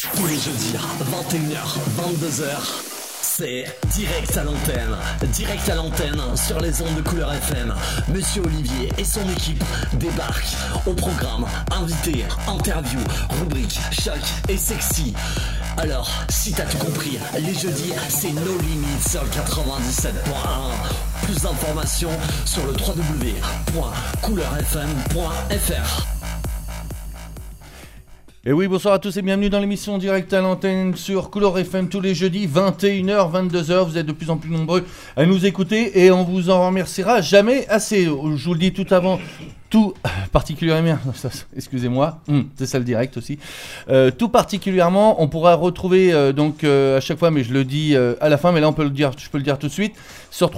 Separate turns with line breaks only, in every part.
Tous les jeudis, 21h, 22h, c'est direct à l'antenne sur les ondes de Couleur FM. Monsieur Olivier et son équipe débarquent au programme invités, interviews, rubriques, choc et sexy. Alors, si t'as tout compris, les jeudis, c'est No Limits sur le 97.1. Plus d'informations sur le www.couleurfm.fr.
Et oui, bonsoir à tous et bienvenue dans l'émission Direct à l'antenne sur Couleur FM tous les jeudis, 21h, 22h. Vous êtes de plus en plus nombreux à nous écouter et on vous en remerciera jamais assez. Je vous le dis tout avant, tout particulièrement, excusez-moi, c'est ça le direct aussi. Tout particulièrement, on pourra retrouver donc à chaque fois, mais je le dis à la fin, mais là je peux le dire tout de suite, sur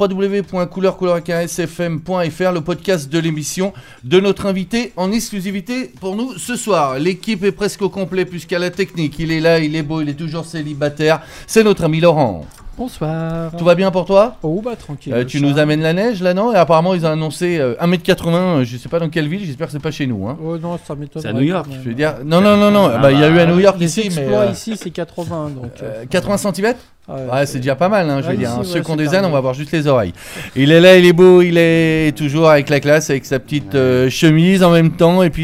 www.couleurfm.fr, le podcast de l'émission de notre invité en exclusivité pour nous ce soir. L'équipe est presque au complet puisqu'à la technique, il est là, il est beau, il est toujours célibataire. C'est notre ami Laurent.
Bonsoir.
Tout va bien pour toi ?
Oh bah tranquille.
Tu nous amènes la neige là, non ? Et apparemment ils ont annoncé 1m80, je sais pas dans quelle ville, j'espère que c'est pas chez nous. Hein.
Oh non, ça m'étonne.
C'est à New York.
Je veux dire, non, il y a eu à New York ici, mais
ici c'est 80 donc.
80 cm ? Ouais, c'est déjà pas mal, hein, je veux dire.
Ici,
Ceux qui ont des ânes, on va voir juste les oreilles. Il est là, il est beau, il est toujours avec la classe, avec sa petite chemise en même temps, et puis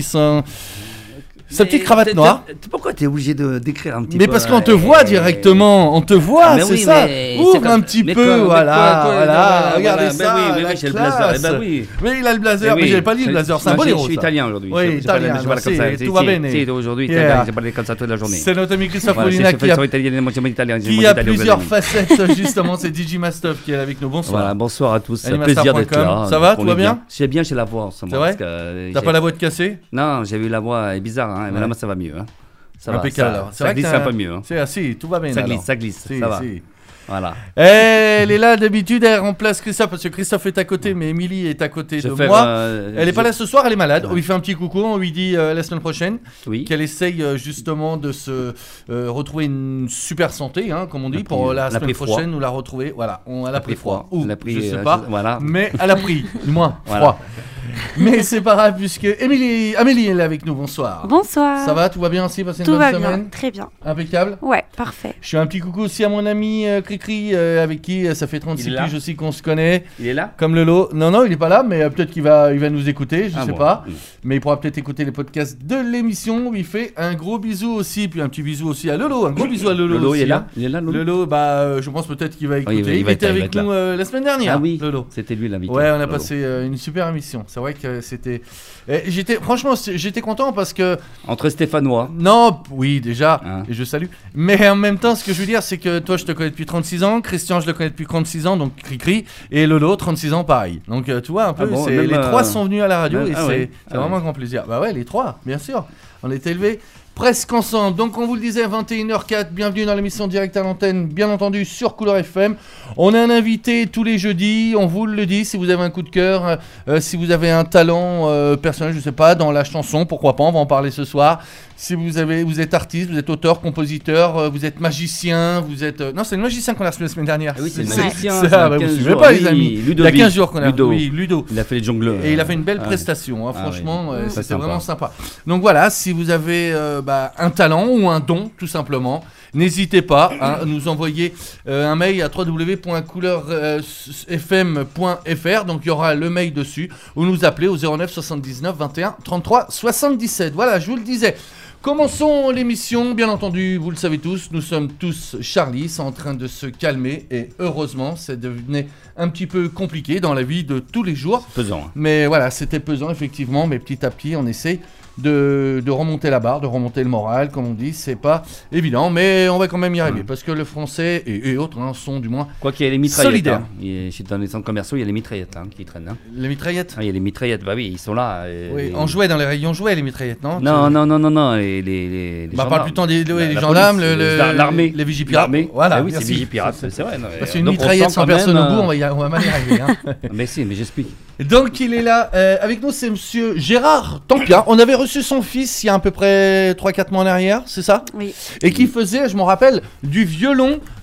sa petite cravate noire.
Pourquoi t'es obligé de décrire un petit peu?
Mais parce qu'on te voit directement, on te voit, c'est ça. Ouvre un petit peu, voilà. Regardez ça.
Oui, j'ai le blazer.
Oui, il a le blazer, mais j'avais pas dit le blazer, c'est un bon héros.
Je suis italien aujourd'hui.
Oui, italien,
je parle comme ça.
tout va bene.
Si, aujourd'hui, j'ai parlé comme ça toute la journée.
C'est notre ami Christophe
Molina
qui a plusieurs facettes, justement. C'est DJ Mastov qui est avec nous. Bonsoir.
Voilà, bonsoir à tous. C'est un plaisir d'être là.
Ça va, tout va bien?
C'est bien, j'ai la voix en ce moment.
C'est vrai? T'as pas la voix de cassée?
Non, j'ai eu la voix bizarre. Mais là, ça va mieux. Ça
impeccable.
Ça glisse un peu mieux.
C'est assez, tout va bien.
Ça glisse, ça va. Voilà.
Elle est là d'habitude, elle remplace Christophe parce que Christophe est à côté, mais Émilie est à côté de moi. Elle est pas là ce soir, elle est malade. On lui fait un petit coucou, on lui dit la semaine prochaine qu'elle essaye justement de se retrouver une super santé, hein, comme on dit, pour la semaine prochaine nous la retrouver. Voilà, elle a pris froid. Ou je sais pas, mais elle a pris, du moins froid. Mais c'est pas grave puisque Amélie est là avec nous. Bonsoir.
Bonsoir.
Ça va, tout va bien aussi, passez une
bonne
semaine.
Tout va bien, très bien.
Impeccable.
Ouais, parfait.
Je fais un petit coucou aussi à mon ami Cricri avec qui ça fait 36 piges aussi qu'on se connaît.
Il est là ?
Comme Lolo. Non, il est pas là, mais peut-être qu'il va nous écouter, je sais pas. Mais il pourra peut-être écouter les podcasts de l'émission. Il fait un gros bisou aussi, puis un petit bisou aussi à Lolo. Un gros bisou à Lolo.
Lolo,
aussi,
il est là ? Il est là, Lolo ?
Lolo, je pense peut-être qu'il va écouter. Il était avec nous la semaine dernière.
Ah oui,
Lolo.
C'était lui l'invité.
Ouais, on a passé une super émission. C'est vrai que c'était. J'étais content parce que.
Entre Stéphanois.
Non, oui, déjà, et je salue. Mais en même temps, ce que je veux dire, c'est que toi, je te connais depuis 36 ans. Christian, je le connais depuis 36 ans, donc Cricri. Et Lolo, 36 ans, pareil. Donc, tu vois, un peu, les trois sont venus à la radio et c'est vraiment un grand plaisir. Bah ouais, les trois, bien sûr. On est élevés presque ensemble. Donc, on vous le disait, 21h04, bienvenue dans l'émission Direct à l'antenne, bien entendu, sur Couleur FM. On a un invité tous les jeudis, on vous le dit, si vous avez un coup de cœur, si vous avez un talent personnel, je sais pas, dans la chanson, pourquoi pas, on va en parler ce soir. Si vous êtes artiste, vous êtes auteur, compositeur, vous êtes magicien, vous êtes... Non, c'est le magicien qu'on a reçu la semaine dernière.
Oui, c'est le magicien.
Vous suivez pas, les amis. Il y a 15 jours qu'on a...
Ludo.
Oui, Ludo.
Il a fait les jongleurs.
Et il a fait une belle prestation, franchement, c'était vraiment sympa. Donc voilà, si vous avez un talent ou un don, tout simplement, n'hésitez pas à nous envoyer un mail à www.couleurfm.fr. Donc il y aura le mail dessus, ou nous appeler au 09 79 21 33 77. Voilà, je vous le disais. Commençons l'émission, bien entendu, vous le savez tous, nous sommes tous Charlie, c'est en train de se calmer et heureusement, ça devenait un petit peu compliqué dans la vie de tous les jours.
Pesant.
Mais voilà, c'était pesant effectivement, mais petit à petit on essaye de remonter la barre, de remonter le moral, comme on dit, c'est pas évident, mais on va quand même y arriver, parce que le français et autres sont du moins
quoi qu'il y ait les mitraillettes,
solidaires.
Dans les centres commerciaux, il y a les mitraillettes qui traînent.
Les mitraillettes
il y a les mitraillettes, bah oui, ils sont là.
Oui, on jouait dans les rayons jouets, les mitraillettes, non ?
Non, les
gendarmes. Parle plutôt des gendarmes,
l'armée,
les vigipirates.
Voilà, oui, c'est vigipirates, c'est vrai.
Parce qu'une mitraillette sans personne au bout, on va mal y arriver.
Mais j'explique.
Donc il est là, avec nous c'est monsieur Gérard Tampia. On avait reçu son fils il y a à peu près 3-4 mois en arrière, c'est ça ?
Oui.
Et qui faisait, je m'en rappelle, du violon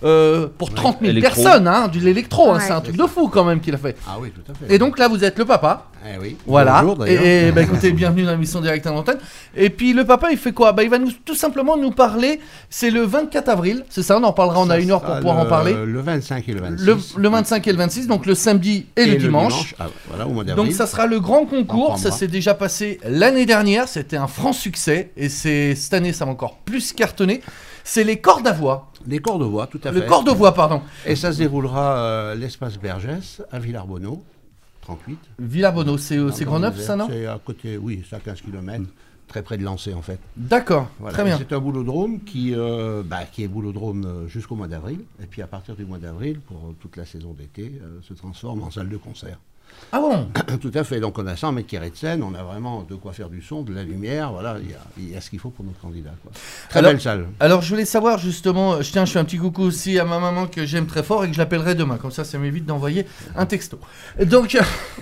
pour 30 000 personnes, hein, de l'électro. Hein, c'est un truc de fou quand même qu'il a fait.
Ah oui, tout à fait.
Et donc là, vous êtes le papa.
Eh oui.
Voilà.
Bonjour,
et écoutez, bienvenue dans l'émission Direct à l'antenne. Et puis le papa, il fait quoi? Il va tout simplement nous parler. C'est le 24 avril, c'est ça? On en parlera. On a 1 heure pour pouvoir en parler.
Le 25 et le 26.
Le 25 et le 26, donc le samedi et le dimanche.
Voilà, au mois d'avril.
Donc ça sera le grand concours. Ça s'est déjà passé l'année dernière. C'était un franc succès. Et cette année, ça va encore plus cartonner. C'est les cordes à voix.
Les corps de voix, tout à fait.
Le corps de voix, pardon.
Et ça se déroulera l'espace Bergès à Villarbonneau, 38.
Villarbonneau, c'est Grenoble, ça, non?
C'est à côté, oui, c'est à 15 km, très près de Lancé, en fait.
D'accord,
voilà.
Très bien.
C'est un boulodrome qui est boulodrome jusqu'au mois d'avril. Et puis à partir du mois d'avril, pour toute la saison d'été, se transforme en salle de concert.
Ah bon?
Tout à fait. Donc on a 100 mètres carrés de scène, on a vraiment de quoi faire du son, de la lumière. Voilà, il y a ce qu'il faut pour notre candidat, quoi. Très belle salle.
Alors je voulais savoir justement, je fais un petit coucou aussi à ma maman que j'aime très fort et que je l'appellerai demain. Comme ça m'évite d'envoyer un texto. Donc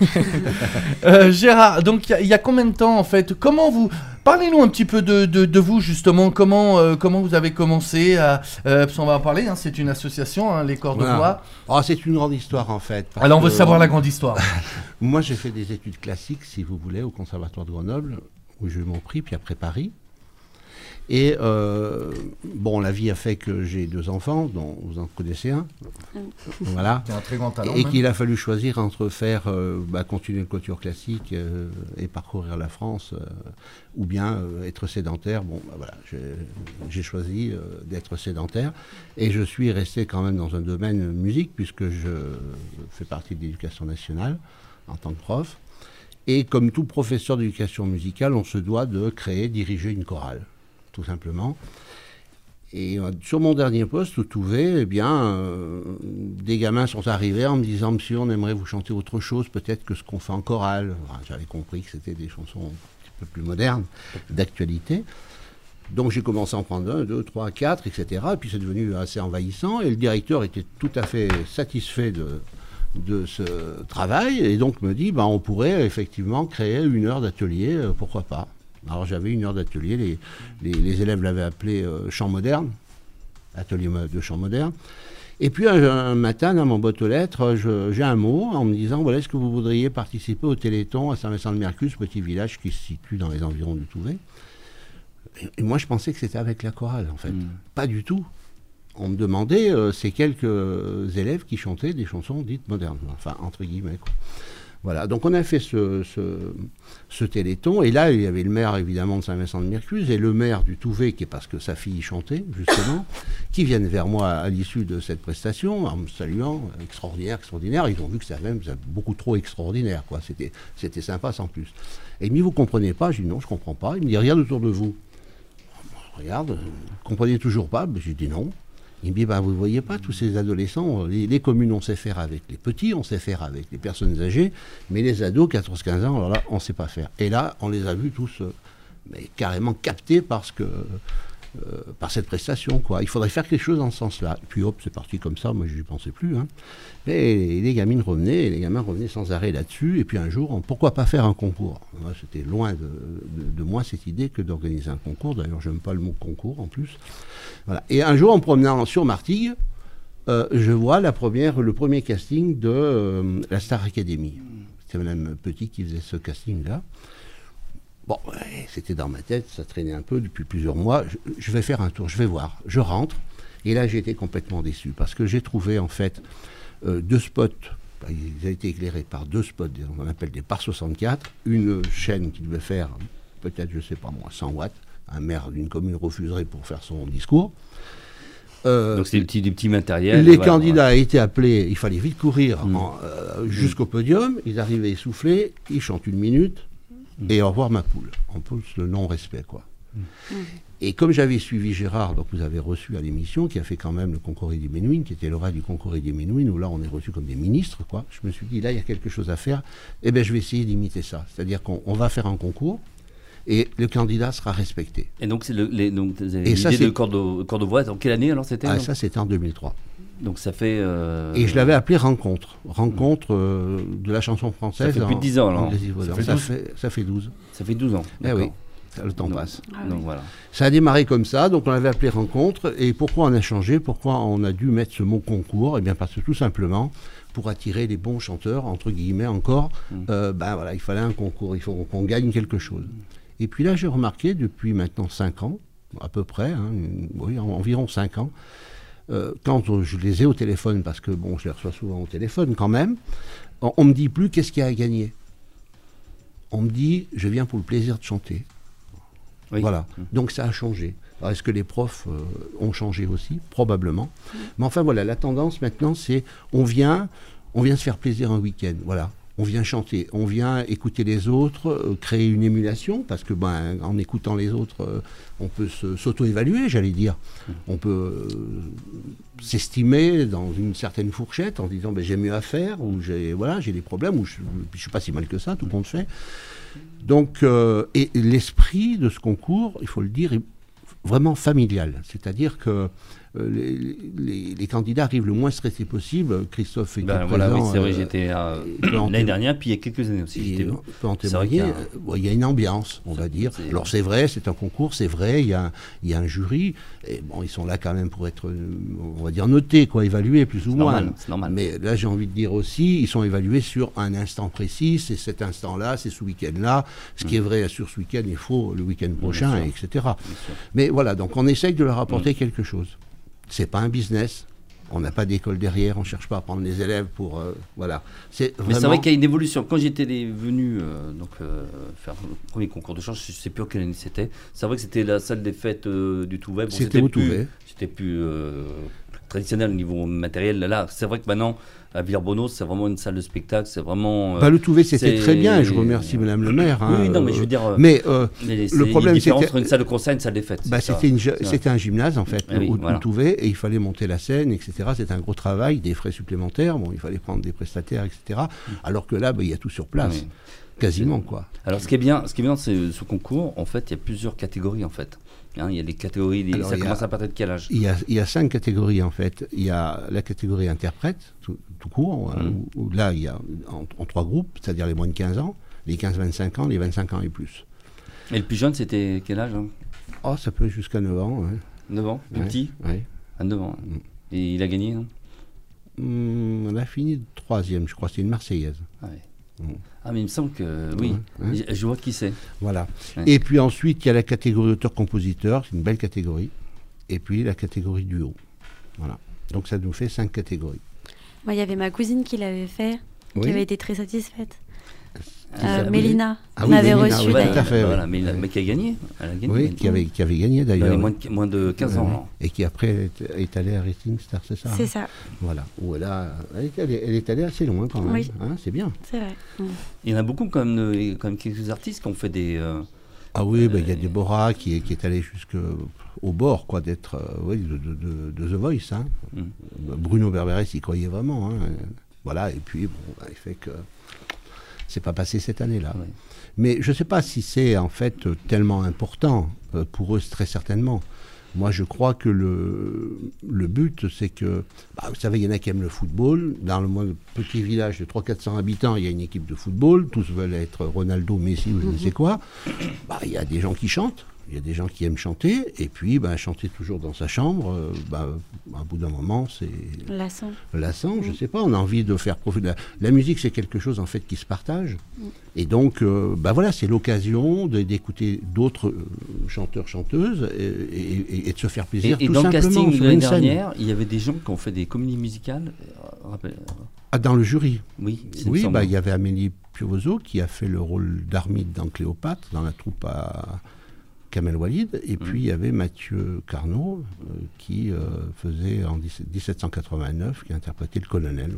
Gérard, donc il y a combien de temps en fait? Parlez-nous un petit peu de vous justement. Comment vous avez commencé à parce qu'on va en parler. Hein, c'est une association, hein, les corps de voix.
Oh, c'est une grande histoire en fait.
Alors on veut savoir la grande histoire.
Moi, j'ai fait des études classiques, si vous voulez, au Conservatoire de Grenoble, où j'ai eu mon prix, puis après Paris. Et la vie a fait que j'ai 2 enfants, dont vous en connaissez un. Voilà.
C'est un très grand talent.
Et qu'il a fallu choisir entre faire continuer une culture classique et parcourir la France, ou bien être sédentaire. J'ai choisi d'être sédentaire. Et je suis resté quand même dans un domaine musique, puisque je fais partie de l'éducation nationale en tant que prof. Et comme tout professeur d'éducation musicale, on se doit de diriger une chorale, tout simplement. Et sur mon dernier poste, au Touvet, des gamins sont arrivés en me disant « Monsieur, on aimerait vous chanter autre chose, peut-être que ce qu'on fait en chorale. » J'avais compris que c'était des chansons un petit peu plus modernes, d'actualité. Donc j'ai commencé à en prendre 1, 2, 3, 4, etc. Et puis c'est devenu assez envahissant. Et le directeur était tout à fait satisfait de ce travail. Et donc me dit on pourrait effectivement créer 1 heure d'atelier, pourquoi pas. Alors j'avais 1 heure d'atelier, les élèves l'avaient appelé chant moderne, atelier de chant moderne. Et puis un matin, dans mon boîte aux lettres, j'ai un mot en me disant, est-ce que vous voudriez participer au Téléthon à Saint-Vincent-de-Mercus, petit village qui se situe dans les environs du Touvet. Et moi je pensais que c'était avec la chorale en fait, pas du tout. On me demandait ces quelques élèves qui chantaient des chansons dites modernes, enfin entre guillemets, quoi. Voilà, donc on a fait ce téléthon, et là il y avait le maire évidemment de Saint-Vincent-de-Mercus et le maire du Touvet, qui est parce que sa fille chantait justement, qui viennent vers moi à l'issue de cette prestation en me saluant, extraordinaire, ils ont vu que c'était même beaucoup trop extraordinaire, quoi. C'était sympa sans plus. Et il me dit, vous comprenez pas? Je dis non, je comprends pas. Il me dit, regarde autour de vous. Je regarde, vous comprenez toujours pas? J'ai dit non. Il me dit, vous voyez pas, tous ces adolescents, les communes, on sait faire avec les petits, on sait faire avec les personnes âgées, mais les ados, 14-15 ans, alors là, on sait pas faire. Et là, on les a vus tous carrément captés par cette prestation, quoi. Il faudrait faire quelque chose dans ce sens-là. Et puis hop, c'est parti comme ça, moi je n'y pensais plus. Hein. Et les gamins revenaient sans arrêt là-dessus. Et puis un jour, pourquoi pas faire un concours? Moi, c'était loin de moi cette idée que d'organiser un concours. D'ailleurs, j'aime pas le mot concours en plus. Voilà. Et un jour, en promenant sur Martigues, je vois le premier casting de la Star Academy. C'était Mme Petit qui faisait ce casting-là. Bon, c'était dans ma tête, ça traînait un peu depuis plusieurs mois. Je vais faire un tour, je vais voir. Je rentre, et là j'ai été complètement déçu, parce que j'ai trouvé en fait 2 spots. Ils ont été éclairés par 2 spots, on appelle des par 64, une chaîne qui devait faire peut-être, je sais pas moi, 100 watts. Un maire d'une commune refuserait pour faire son discours.
Donc c'est des petits matériels.
Les candidats étaient appelés, il fallait vite courir jusqu'au podium, ils arrivaient essoufflés, ils chantent 1 minute, et au revoir ma poule. En plus, le non-respect, quoi. Et comme j'avais suivi Gérard, donc vous avez reçu à l'émission, qui a fait quand même le concours Eddie Ménouin, qui était lauréat du concours Eddie Ménouin, où là on est reçu comme des ministres, quoi. Je me suis dit, là il y a quelque chose à faire, et bien je vais essayer d'imiter ça. C'est-à-dire qu'on va faire un concours, et le candidat sera respecté.
Et donc, vous avez l'idée de corps de voix, en quelle année alors c'était?
Ça c'était en 2003.
Donc ça fait...
Et je l'avais appelé Rencontre de la chanson française.
Ça fait plus de 10 ans alors.
Ça fait 12.
Ça fait 12 ans.
Eh oui. le temps passe.
Donc voilà.
Ça a démarré comme ça, donc on l'avait appelé rencontre. Et pourquoi on a changé? Pourquoi on a dû mettre ce mot concours? Eh bien parce que tout simplement, pour attirer les bons chanteurs, entre guillemets encore, il fallait un concours, il faut qu'on gagne quelque chose. Et puis là, j'ai remarqué depuis maintenant 5 ans, à peu près, environ 5 ans, quand je les ai au téléphone, parce que je les reçois souvent au téléphone quand même, on me dit plus qu'est-ce qu'il y a à gagner. On me dit, je viens pour le plaisir de chanter. Oui. Voilà. Donc ça a changé. Alors, est-ce que les profs ont changé aussi? Probablement. Mais enfin voilà, la tendance maintenant, c'est on vient se faire plaisir un week-end. Voilà. On vient chanter, on vient écouter les autres, créer une émulation, parce que en écoutant les autres, on peut s'auto-évaluer, j'allais dire. On peut s'estimer dans une certaine fourchette en disant j'ai mieux à faire, ou j'ai des problèmes, ou je ne suis pas si mal que ça, tout compte fait. Donc, et l'esprit de ce concours, il faut le dire, est vraiment familial. C'est-à-dire que les candidats arrivent le moins stressés possible. Christophe était présent.
Oui, c'est vrai, j'étais l'année dernière, puis il y a quelques années aussi.
Il peut en témoigner. Il y a une ambiance, on va dire. Alors c'est vrai, c'est un concours, c'est vrai, il y a un jury. Et ils sont là quand même pour être, on va dire, notés, évalués plus ou moins.
C'est normal.
Mais là, j'ai envie de dire aussi, ils sont évalués sur un instant précis. C'est cet instant-là, c'est ce week-end-là. Ce qui est vrai sur ce week-end est faux le week-end prochain, etc. Mais voilà, donc on essaye de leur apporter quelque chose. C'est pas un business. On n'a pas d'école derrière. On cherche pas à prendre les élèves pour voilà.
Mais c'est vrai qu'il y a une évolution. Quand j'étais venu faire le premier concours de chant, je sais plus quelle année c'était. C'est vrai que c'était la salle des fêtes du Touvet.
C'était au Touvet.
C'était plus traditionnel au niveau matériel. Là, c'est vrai que maintenant, à Villers-Bono, c'est vraiment une salle de spectacle. C'est vraiment.
Le Touvet, c'était très bien. Et je remercie Madame le maire.
Oui, non, mais je veux dire.
Mais le problème,
c'est entre une salle de concert et une salle des fêtes.
C'était un gymnase en fait, au Touvet, et il fallait monter la scène, etc. C'était un gros travail, des frais supplémentaires. Il fallait prendre des prestataires, etc. Alors que là, il y a tout sur place. Oui. Quasiment, quoi.
Alors, ce qui est bien dans ce concours, en fait, il y a plusieurs catégories, en fait. Il y a des catégories, ça commence à partir de quel âge?
Il y a 5 catégories, en fait. Il y a la catégorie interprète, tout court, où là, il y a en 3 groupes, c'est-à-dire les moins de 15 ans, les 15-25 ans, les 25 ans et plus.
Et le plus jeune, c'était quel âge
ça peut jusqu'à 9 ans. Ouais.
9 ans, plus petit?
Oui.
À 9 ans. Et il a gagné, non?
On a fini 3e, je crois, c'est une Marseillaise.
Ah, mais il me semble que oui, je vois qui c'est.
Voilà. Ouais. Et puis ensuite, il y a la catégorie auteur-compositeur, c'est une belle catégorie. Et puis la catégorie duo. Voilà. Donc ça nous fait 5 catégories.
Moi, il y avait ma cousine qui l'avait fait, qui avait été très satisfaite. Mélina,
on
m'avait reçu
d'ailleurs. Tout à fait,
voilà, mais qui a gagné. Elle a gagné.
Oui, qui avait gagné d'ailleurs.
Moins de 15 ans.
Et qui après est allée à Rising Star, c'est ça?
C'est ça.
Voilà. Où elle est allée assez loin quand même.
Oui.
C'est bien.
C'est vrai.
Il y en a beaucoup quand même quelques artistes qui ont fait des...
Ah oui, il y a Déborah qui est allée jusqu'au bord d'être de The Voice. Bruno Berberes y croyait vraiment. Voilà, et puis il fait que c'est pas passé cette année-là. Oui. Mais je ne sais pas si c'est en fait tellement important pour eux, très certainement. Moi, je crois que le but, c'est que, vous savez, il y en a qui aiment le football. Dans le petit village de 300-400 habitants, il y a une équipe de football. Tous veulent être Ronaldo, Messi ou je ne sais quoi. Il y a des gens qui chantent. Il y a des gens qui aiment chanter, et puis chanter toujours dans sa chambre, à bout d'un moment, c'est lassant. Je sais pas, on a envie de faire profiter. La musique, c'est quelque chose en fait qui se partage, et donc, voilà, c'est l'occasion d'écouter d'autres chanteurs, chanteuses, et de se faire plaisir.
Et
tout
dans
simplement,
le casting de l'année dernière, il y avait des gens qui ont fait des comédies musicales.
Dans le jury.
Oui,
il y avait Amélie Piovoso qui a fait le rôle d'Armide dans Cléopâtre, dans la troupe à Kamel Walid, et puis il y avait Mathieu Carnot qui faisait en 1789, qui interprétait le colonel,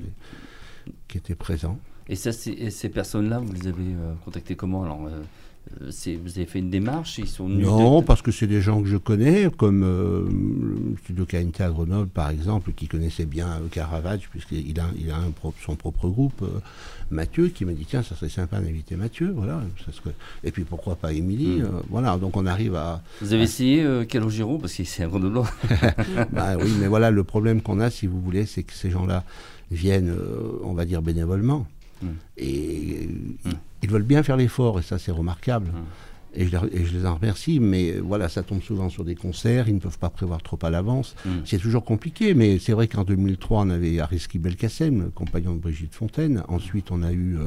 qui était présent.
Et ces personnes-là, vous les avez contactées comment? Alors, vous avez fait une démarche? Ils sont venus
parce que c'est des gens que je connais, comme le studio KNT à Grenoble, par exemple, qui connaissait bien Caravage, puisqu'il a son propre groupe. Mathieu, qui m'a dit, tiens, ça serait sympa d'inviter Mathieu, voilà. Et puis pourquoi pas Émilie, voilà. Donc on arrive à...
Vous avez essayé Calogero, parce qu'il c'est un Grenoble.
Oui, mais voilà, le problème qu'on a, si vous voulez, c'est que ces gens-là viennent, on va dire, bénévolement. Et ils veulent bien faire l'effort, et ça c'est remarquable. Et je les en remercie, mais voilà, ça tombe souvent sur des concerts, ils ne peuvent pas prévoir trop à l'avance. C'est toujours compliqué, mais c'est vrai qu'en 2003, on avait Ariski Belkacem, le compagnon de Brigitte Fontaine. Ensuite, on a eu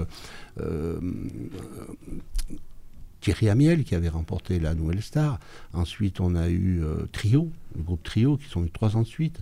Thierry Amiel, qui avait remporté la Nouvelle Star. Ensuite, on a eu Trio, le groupe Trio, qui sont eu 3 ans de suite.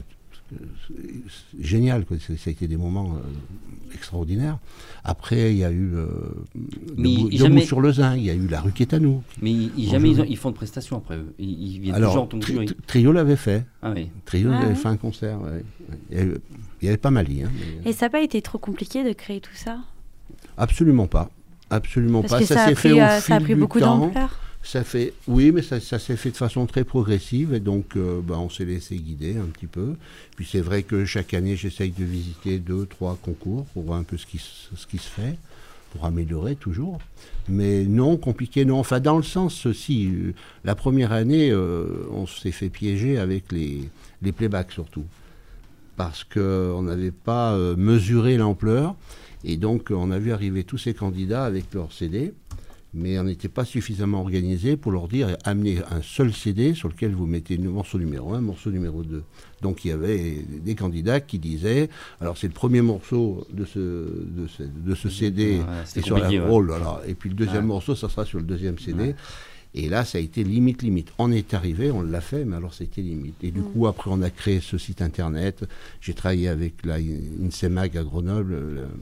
Génial, quoi. Ça a été des moments extraordinaires. Après, il y a eu Debout sur le Zin, il y a eu La Rue qui est à nous.
Mais ils font de prestations après eux. Ils viennent toujours en tant que jury.
Trio l'avait fait.
Ah oui.
Trio avait fait un concert. Ouais. Il y avait pas mal. Hein,
mais... Et ça n'a pas été trop compliqué de créer tout ça?
Absolument pas. Absolument
Parce
pas.
que ça a pris, ça a pris beaucoup d'ampleur.
Oui, mais ça s'est fait de façon très progressive et donc on s'est laissé guider un petit peu. Puis c'est vrai que chaque année, j'essaye de visiter 2-3 concours pour voir un peu ce qui se fait, pour améliorer toujours. Mais non, compliqué, non. Enfin, dans le sens, si, la première année, on s'est fait piéger avec les playbacks surtout. Parce qu'on n'avait pas mesuré l'ampleur. Et donc, on a vu arriver tous ces candidats avec leurs CD. Mais on n'était pas suffisamment organisé pour leur dire amenez un seul CD sur lequel vous mettez le morceau numéro 1, morceau numéro 2. Donc il y avait des candidats qui disaient alors c'est le premier morceau de ce CD et sur la et puis le deuxième morceau ça sera sur le deuxième CD. Ouais. Et là ça a été limite. On est arrivé, on l'a fait, mais alors c'était limite. Et du coup après on a créé ce site internet. J'ai travaillé avec la INSEMAG à Grenoble.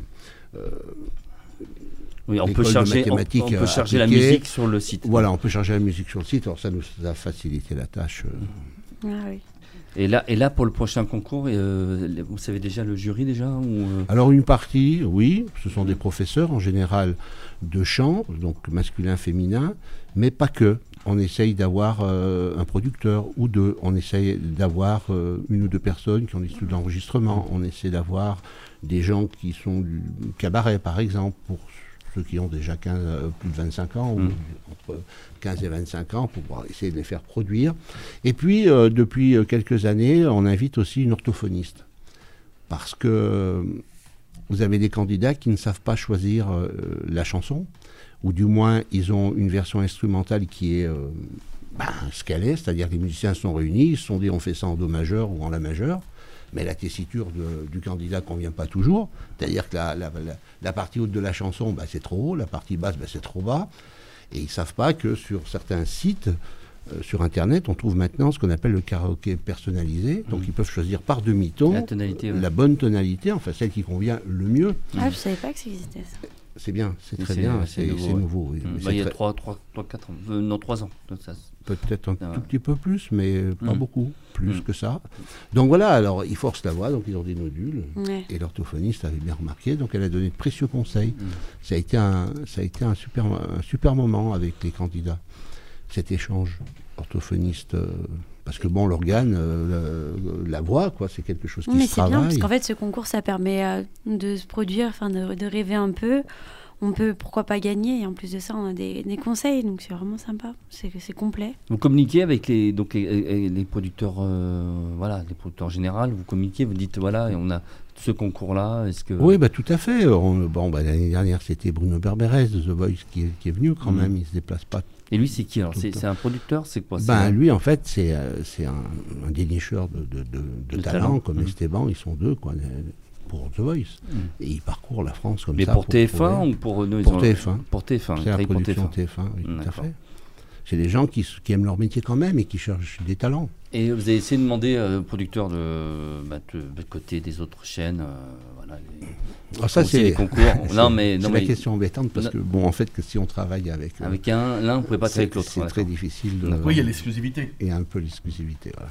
Oui, on peut charger la musique sur le site.
Voilà, on peut charger la musique sur le site. Alors ça nous a facilité la tâche.
Ah oui.
Et là, pour le prochain concours, vous savez déjà le jury déjà
Alors une partie, oui, ce sont des professeurs en général de chant, donc masculin, féminin, mais pas que. On essaye d'avoir un producteur ou deux. On essaye d'avoir 1 ou 2 personnes qui ont des studios d'enregistrement. On essaie d'avoir des gens qui sont du cabaret, par exemple, pour ceux qui ont déjà plus de 25 ans, ou entre 15 et 25 ans, pour pouvoir essayer de les faire produire. Et puis, depuis quelques années, on invite aussi une orthophoniste. Parce que vous avez des candidats qui ne savent pas choisir la chanson, ou du moins, ils ont une version instrumentale qui est ce qu'elle est, c'est-à-dire que les musiciens sont réunis, ils se sont dit on fait ça en do majeur ou en la majeure. Mais la tessiture du candidat ne convient pas toujours. C'est-à-dire que la partie haute de la chanson, c'est trop haut, la partie basse, c'est trop bas. Et ils ne savent pas que sur certains sites, sur Internet, on trouve maintenant ce qu'on appelle le karaoké personnalisé. Donc ils peuvent choisir par demi-ton la bonne tonalité, enfin celle qui convient le mieux.
Ah, je ne savais pas que ça existait ça.
C'est bien, c'est très bien, c'est nouveau. Oui.
Il y a 3 ans.
Peut-être un tout petit peu plus, mais pas beaucoup, plus que ça. Donc voilà, alors ils forcent la voix, donc ils ont des nodules, et l'orthophoniste avait bien remarqué, donc elle a donné de précieux conseils. Ça a été un super moment avec les candidats, cet échange orthophoniste. Parce que l'organe, la voix, quoi, c'est quelque chose qui se travaille. Mais c'est bien,
parce qu'en fait, ce concours, ça permet de se produire, de rêver un peu. On peut, pourquoi pas gagner, et en plus de ça, on a des conseils, donc c'est vraiment sympa, c'est complet.
Vous communiquez avec les producteurs, les producteurs en général, vous communiquez, vous dites, voilà, on a ce concours-là, est-ce que...
Oui, tout à fait. L'année dernière, c'était Bruno Berberès de The Voice qui est venu quand même, il ne se déplace pas.
Et lui, c'est qui alors? C'est un producteur? C'est quoi?
Lui, en fait, c'est un dénicheur de talent, comme Esteban, ils sont 2, quoi, pour The Voice. Et ils parcourent la France comme ça.
Mais pour TF1 ou pour nous?
Pour TF1.
Pour TF1.
C'est la production TF1, oui, tout à fait. C'est des gens qui aiment leur métier quand même et qui cherchent des talents.
Et vous avez essayé de demander aux producteurs de côté des autres chaînes,
ça c'est
les concours. C'est
la question embêtante parce que en fait que si on travaille avec
l'un, on ne pouvait pas travailler avec l'autre.
C'est très difficile.
Oui, il y a l'exclusivité.
Et un peu l'exclusivité, voilà.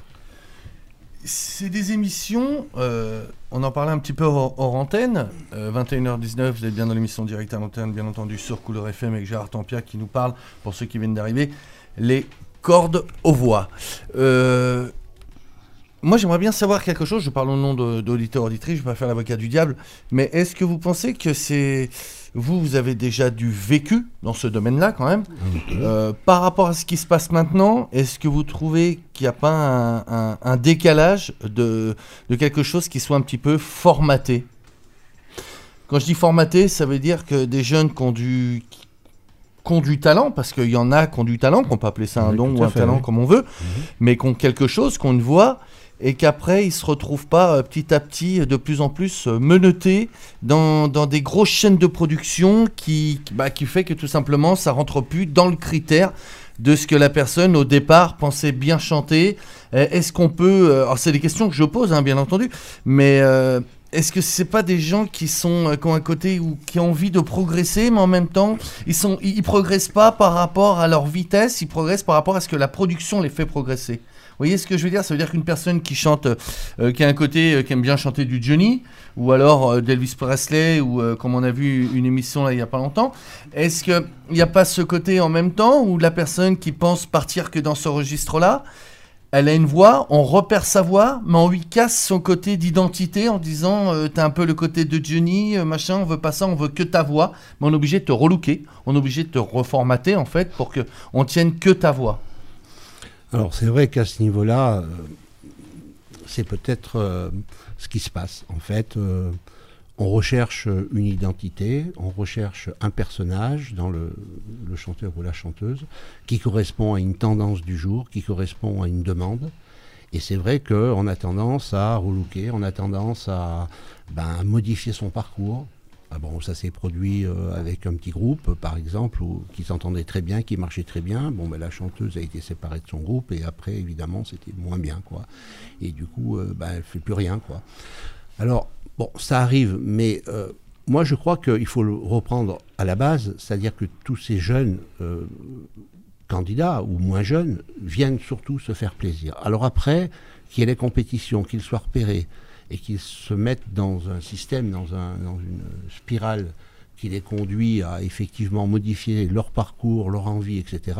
C'est des émissions, on en parlait un petit peu hors antenne, 21h19, vous êtes bien dans l'émission Direct à l'antenne, bien entendu, sur Couleur FM avec Gérard Tampia qui nous parle, pour ceux qui viennent d'arriver, les cordes aux voix. Moi, j'aimerais bien savoir quelque chose, je parle au nom d'auditeurs, auditrices, je ne vais pas faire l'avocat du diable, mais est-ce que vous pensez que c'est... Vous avez déjà du vécu dans ce domaine-là, quand même. Par rapport à ce qui se passe maintenant, est-ce que vous trouvez qu'il n'y a pas un décalage de quelque chose qui soit un petit peu formaté? Quand je dis formaté, ça veut dire que des jeunes qui ont du talent, parce qu'il y en a qui ont du talent, qu'on peut appeler ça un don ou un talent comme on veut, mais qui ont quelque chose, qu'on ne voit, et qu'après ils ne se retrouvent pas petit à petit de plus en plus menottés dans des grosses chaînes de production qui fait que tout simplement ça ne rentre plus dans le critère de ce que la personne au départ pensait bien chanter. Est-ce qu'on peut... alors c'est des questions que je pose, hein, bien entendu, mais... est-ce que c'est pas des gens qui ont un côté ou qui ont envie de progresser, mais en même temps ils progressent pas par rapport à leur vitesse, ils progressent par rapport à ce que la production les fait progresser. Vous voyez ce que je veux dire ? Ça veut dire qu'une personne qui chante, qui a un côté, qui aime bien chanter du Johnny, ou alors d'Elvis Presley, ou comme on a vu une émission là il y a pas longtemps, est-ce qu'il n'y a pas ce côté en même temps où la personne qui pense partir que dans ce registre-là, elle a une voix, on repère sa voix, mais on lui casse son côté d'identité en disant t'as un peu le côté de Johnny, machin, on veut pas ça, on veut que ta voix, mais on est obligé de te relooker, on est obligé de te reformater en fait pour qu'on tienne que ta voix.
Alors c'est vrai qu'à ce niveau-là, c'est peut-être ce qui se passe. En fait, on recherche une identité, on recherche un personnage dans le chanteur ou la chanteuse qui correspond à une tendance du jour, qui correspond à une demande. Et c'est vrai qu'on a tendance à relooker, on a tendance à modifier son parcours. Ah bon, ça s'est produit avec un petit groupe, par exemple, qui s'entendait très bien, qui marchait très bien. Bon, la chanteuse a été séparée de son groupe et après, évidemment, c'était moins bien, quoi. Et du coup, elle ne fait plus rien, quoi. Alors, bon, ça arrive, mais moi, je crois qu'il faut le reprendre à la base, c'est-à-dire que tous ces jeunes candidats, ou moins jeunes, viennent surtout se faire plaisir. Alors après, qu'il y ait les compétitions, qu'ils soient repérés, et qu'ils se mettent dans un système, dans une spirale qui les conduit à effectivement modifier leur parcours, leur envie, etc.,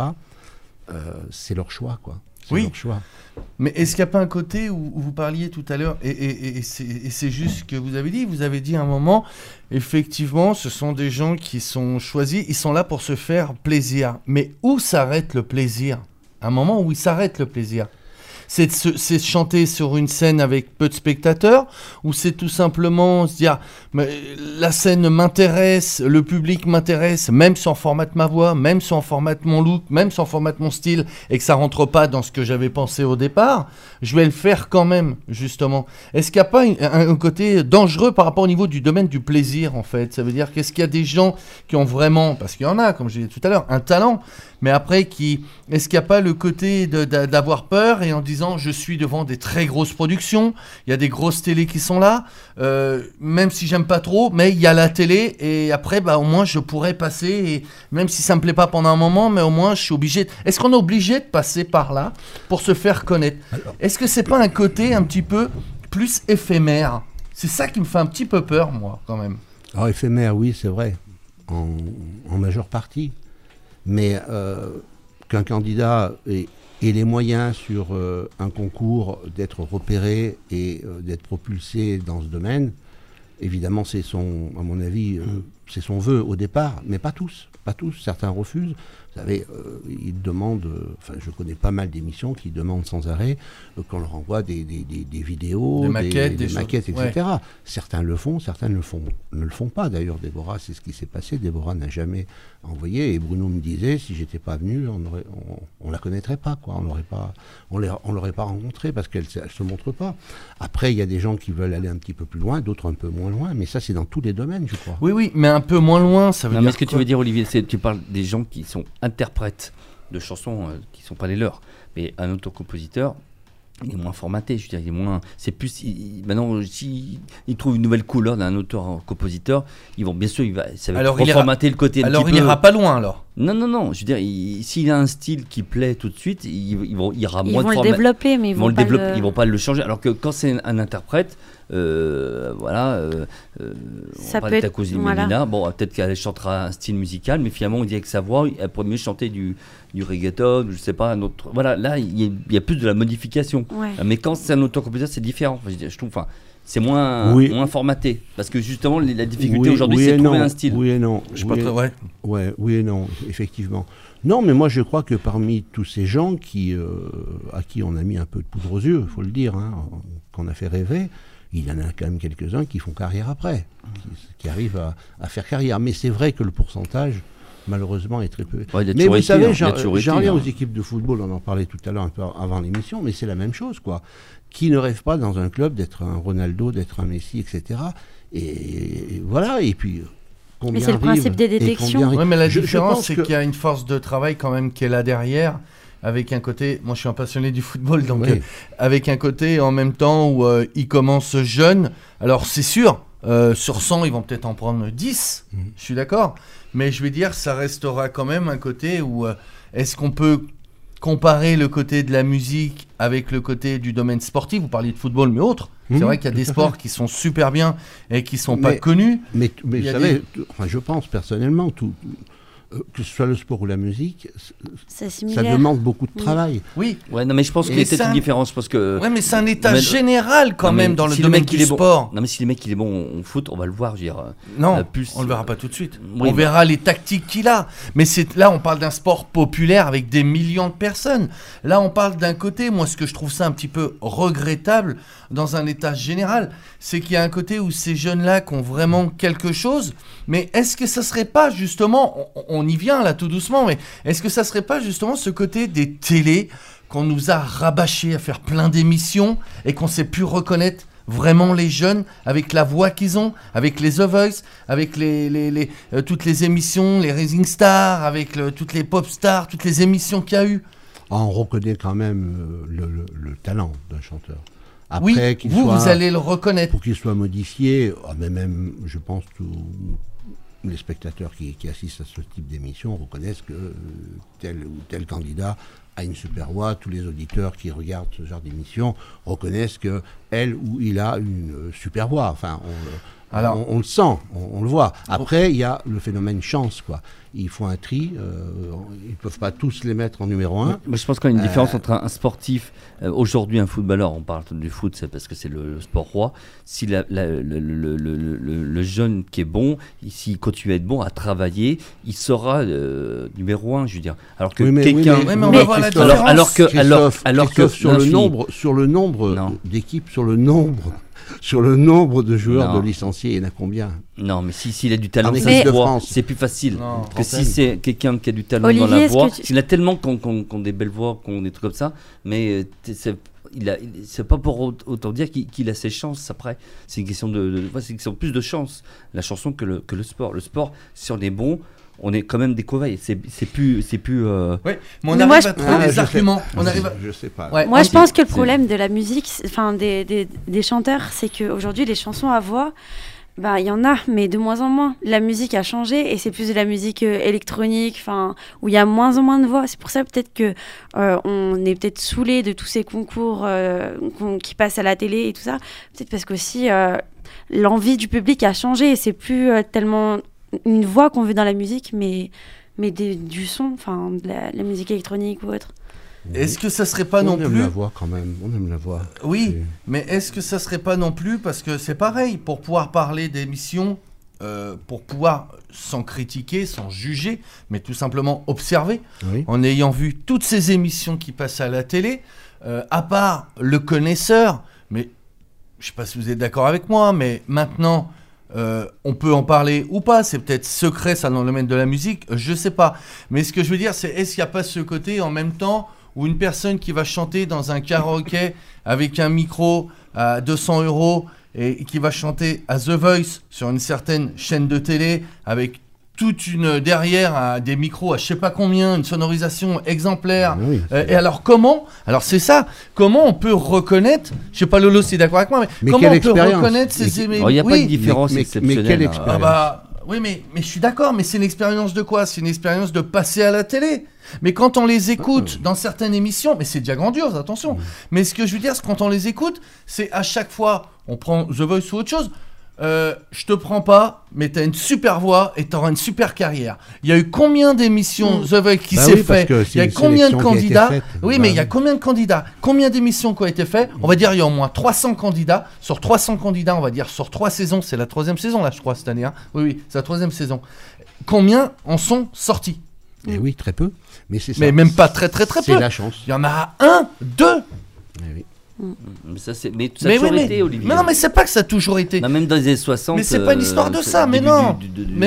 c'est leur choix, quoi. C'est leur choix.
Mais est-ce qu'il n'y a pas un côté où vous parliez tout à l'heure, et c'est juste ce que vous avez dit à un moment, effectivement, ce sont des gens qui sont choisis, ils sont là pour se faire plaisir. Mais où s'arrête le plaisir ? Un moment où il s'arrête le plaisir ? C'est chanter sur une scène avec peu de spectateurs, ou c'est tout simplement se dire la scène m'intéresse, le public m'intéresse, même si on formate ma voix, même si on formate mon look, même si on formate mon style, et que ça rentre pas dans ce que j'avais pensé au départ, je vais le faire quand même, justement. Est-ce qu'il n'y a pas un côté dangereux par rapport au niveau du domaine du plaisir, en fait ? Ça veut dire qu'est-ce qu'il y a des gens qui ont vraiment, parce qu'il y en a, comme je disais tout à l'heure, un talent, mais après, est-ce qu'il n'y a pas le côté d'avoir peur et en disant je suis devant des très grosses productions, il y a des grosses télés qui sont là, même si j'aime pas trop, mais il y a la télé et après au moins je pourrais passer, et même si ça me plaît pas pendant un moment, mais au moins je suis obligé. Est-ce qu'on est obligé de passer par là pour se faire connaître ? Est-ce que c'est pas un côté un petit peu plus éphémère ? C'est ça qui me fait un petit peu peur, moi, quand même.
Alors éphémère, oui, c'est vrai, en majeure partie. Mais qu'un candidat ait les moyens sur un concours d'être repéré et d'être propulsé dans ce domaine, évidemment, à mon avis, c'est son vœu au départ, mais pas tous. Certains refusent. Vous savez, ils demandent, je connais pas mal d'émissions qui demandent sans arrêt qu'on leur envoie des vidéos, des maquettes, etc. Ouais. Certains le font, certains ne le font pas. D'ailleurs, Déborah, c'est ce qui s'est passé. Déborah n'a jamais envoyé, et Bruno me disait, si j'étais pas venu, on la connaîtrait pas, quoi. On l'aurait pas rencontrée parce qu'elle se montre pas. Après, il y a des gens qui veulent aller un petit peu plus loin, d'autres un peu moins loin, mais ça, c'est dans tous les domaines, je crois.
Oui, mais un peu moins loin, ça veut dire.
Mais ce que tu veux dire, Olivier, tu parles des gens qui sont interprètes de chansons qui ne sont pas les leurs, mais un auteur-compositeur, il est moins formaté, je veux dire, il est moins. C'est plus. Maintenant, s'il trouve une nouvelle couleur d'un auteur-compositeur, bien sûr, ça va reformater le côté.
Alors, il n'ira pas loin, alors.
Non. Je veux dire, s'il a un style qui plaît tout de suite, il ira moins de
format. Ils vont le développer, mais ils
vont pas le changer. Alors que quand c'est un interprète,
ça
peut être Cousine Mélina. Bon, peut-être qu'elle chantera un style musical, mais finalement, on dit avec sa voix, elle pourrait mieux chanter du reggaeton, je sais pas, un autre. Voilà, là, il y a plus de la modification. Ouais. Mais quand c'est un auteur-compositeur, c'est différent. Je trouve, c'est moins formaté. Parce que justement, la difficulté aujourd'hui, c'est de trouver un style.
Oui et non. Oui et non, effectivement. Non, mais moi, je crois que parmi tous ces gens à qui on a mis un peu de poudre aux yeux, il faut le dire, qu'on a fait rêver, il y en a quand même quelques-uns qui font carrière après, qui arrivent à faire carrière. Mais c'est vrai que le pourcentage malheureusement, est très peu.
Ouais,
mais vous savez, j'en reviens aux équipes de football, on en parlait tout à l'heure un peu avant l'émission, mais c'est la même chose, quoi. Qui ne rêve pas dans un club d'être un Ronaldo, d'être un Messi, etc. Et voilà, et puis...
Mais c'est le principe des détections.
Oui, mais la différence, c'est qu'il y a une force de travail quand même qui est là derrière, avec un côté... Moi, je suis un passionné du football, donc avec un côté en même temps où ils commencent jeunes. Alors, c'est sûr, sur 100, ils vont peut-être en prendre 10, je suis d'accord. Mais je veux dire, ça restera quand même un côté où... est-ce qu'on peut comparer le côté de la musique avec le côté du domaine sportif? Vous parliez de football, mais autres. C'est vrai qu'il y a des sports qui sont super bien et qui ne sont pas connus.
Mais vous savez, je pense personnellement, que ce soit le sport ou la musique, ça demande beaucoup de travail.
Oui. Ouais, non, mais je pense qu'il y a peut-être une différence parce que.
Ouais, mais c'est un état général quand même dans le domaine du sport.
Non, mais si le mec il est bon en foot, on va le voir. Je veux dire.
Non, on le verra pas tout de suite. Oui, on verra les tactiques qu'il a. Mais là, on parle d'un sport populaire avec des millions de personnes. Là, on parle d'un côté. Moi, ce que je trouve ça un petit peu regrettable dans un état général, c'est qu'il y a un côté où ces jeunes-là qui ont vraiment quelque chose. Mais est-ce que ça serait pas justement, on y vient là tout doucement, mais est-ce que ça serait pas justement ce côté des télés qu'on nous a rabâché à faire plein d'émissions et qu'on sait plus reconnaître vraiment les jeunes avec la voix qu'ils ont, avec les The Voice, avec toutes les émissions, les Rising Stars, avec toutes les pop stars, toutes les émissions qu'il y a eu.
On reconnaît quand même le talent d'un chanteur.
Après, oui, vous allez le reconnaître.
Pour qu'il soit modifié, mais même, je pense, tous les spectateurs qui assistent à ce type d'émission reconnaissent que tel ou tel candidat a une super voix. Tous les auditeurs qui regardent ce genre d'émission reconnaissent qu'elle ou il a une super voix. Enfin, on le sent, on le voit. Après, il y a le phénomène chance, quoi. Il faut un tri, ils ne peuvent pas tous les mettre en numéro 1.
Moi, je pense qu'il y a une différence entre un sportif, aujourd'hui un footballeur, on parle du foot, c'est parce que c'est le sport roi. Si le jeune qui est bon, s'il continue à être bon, à travailler, il sera numéro 1, je veux dire. Alors que quelqu'un...
Oui, mais on va voir la différence.
Alors que sur le nombre d'équipes, sur le nombre de joueurs de licenciés, il y en a combien?
Non, mais s'il a du talent dans la voix, c'est plus facile. Que si c'est quelqu'un qui a du talent dans la voix, il y en a tellement qui ont des belles voix, qui ont des trucs comme ça, mais c'est pas pour autant dire qu'il a ses chances après. C'est une question c'est une question plus de chance, la chanson que le sport. Le sport, si on est bon, on est quand même des cobayes. C'est plus.
Oui, mais on arrive à trouver des arguments.
Je sais pas.
Ouais, moi, je pense que le problème de la musique, enfin des chanteurs, c'est qu'aujourd'hui, les chansons à voix, il y en a, mais de moins en moins. La musique a changé et c'est plus de la musique électronique, où il y a moins en moins de voix. C'est pour ça peut-être que on est peut-être saoulé de tous ces concours qui passent à la télé et tout ça. Peut-être parce qu'aussi l'envie du public a changé et c'est plus tellement une voix qu'on veut dans la musique, mais du son, de la musique électronique ou autre.
Est-ce que ça serait pas non plus...
On aime la voix quand même, on aime la voix.
Oui, mais est-ce que ça serait pas non plus, parce que c'est pareil, pour pouvoir parler d'émissions, pour pouvoir, sans critiquer, sans juger, mais tout simplement observer, en ayant vu toutes ces émissions qui passent à la télé, à part le connaisseur, mais je sais pas si vous êtes d'accord avec moi, mais maintenant... on peut en parler ou pas, c'est peut-être secret ça dans le domaine de la musique, je sais pas. Mais ce que je veux dire, c'est est-ce qu'il n'y a pas ce côté en même temps où une personne qui va chanter dans un karaoké avec un micro à 200 € et qui va chanter à The Voice sur une certaine chaîne de télé avec toute une derrière des micros à je sais pas combien, une sonorisation exemplaire. Et alors c'est ça, comment on peut reconnaître, je sais pas Lolo si est d'accord avec moi, mais comment on peut reconnaître ces émissions?
Il n'y a pas de différence exceptionnelle.
Mais quelle expérience?
Oui, mais je suis d'accord, mais c'est une expérience de quoi? C'est une expérience de passer à la télé. Mais quand on les écoute dans certaines émissions, mais c'est déjà grandiose, attention. Mais ce que je veux dire, c'est quand on les écoute, c'est à chaque fois, on prend The Voice ou autre chose, je te prends pas, mais t'as une super voix et t'auras une super carrière. Il y a eu combien d'émissions The Voice qui s'est fait? Il y a combien de candidats? Mais il y a combien de candidats? Combien d'émissions qui ont été faites? On va dire il y a au moins 300 candidats. Sur 300 candidats, on va dire sur 3 saisons, c'est la 3e saison là, je crois, cette année. Hein. Oui, c'est la 3e saison. Combien en sont sortis?
Et oui, très peu. Mais c'est ça.
Mais même pas très peu.
C'est la chance.
Il y en a 1, 2.
Mais ça, a toujours été, Olivier.
Mais non, mais c'est pas que ça a toujours été.
Non, même dans les années 60.
Mais c'est pas une histoire de ça, mais non.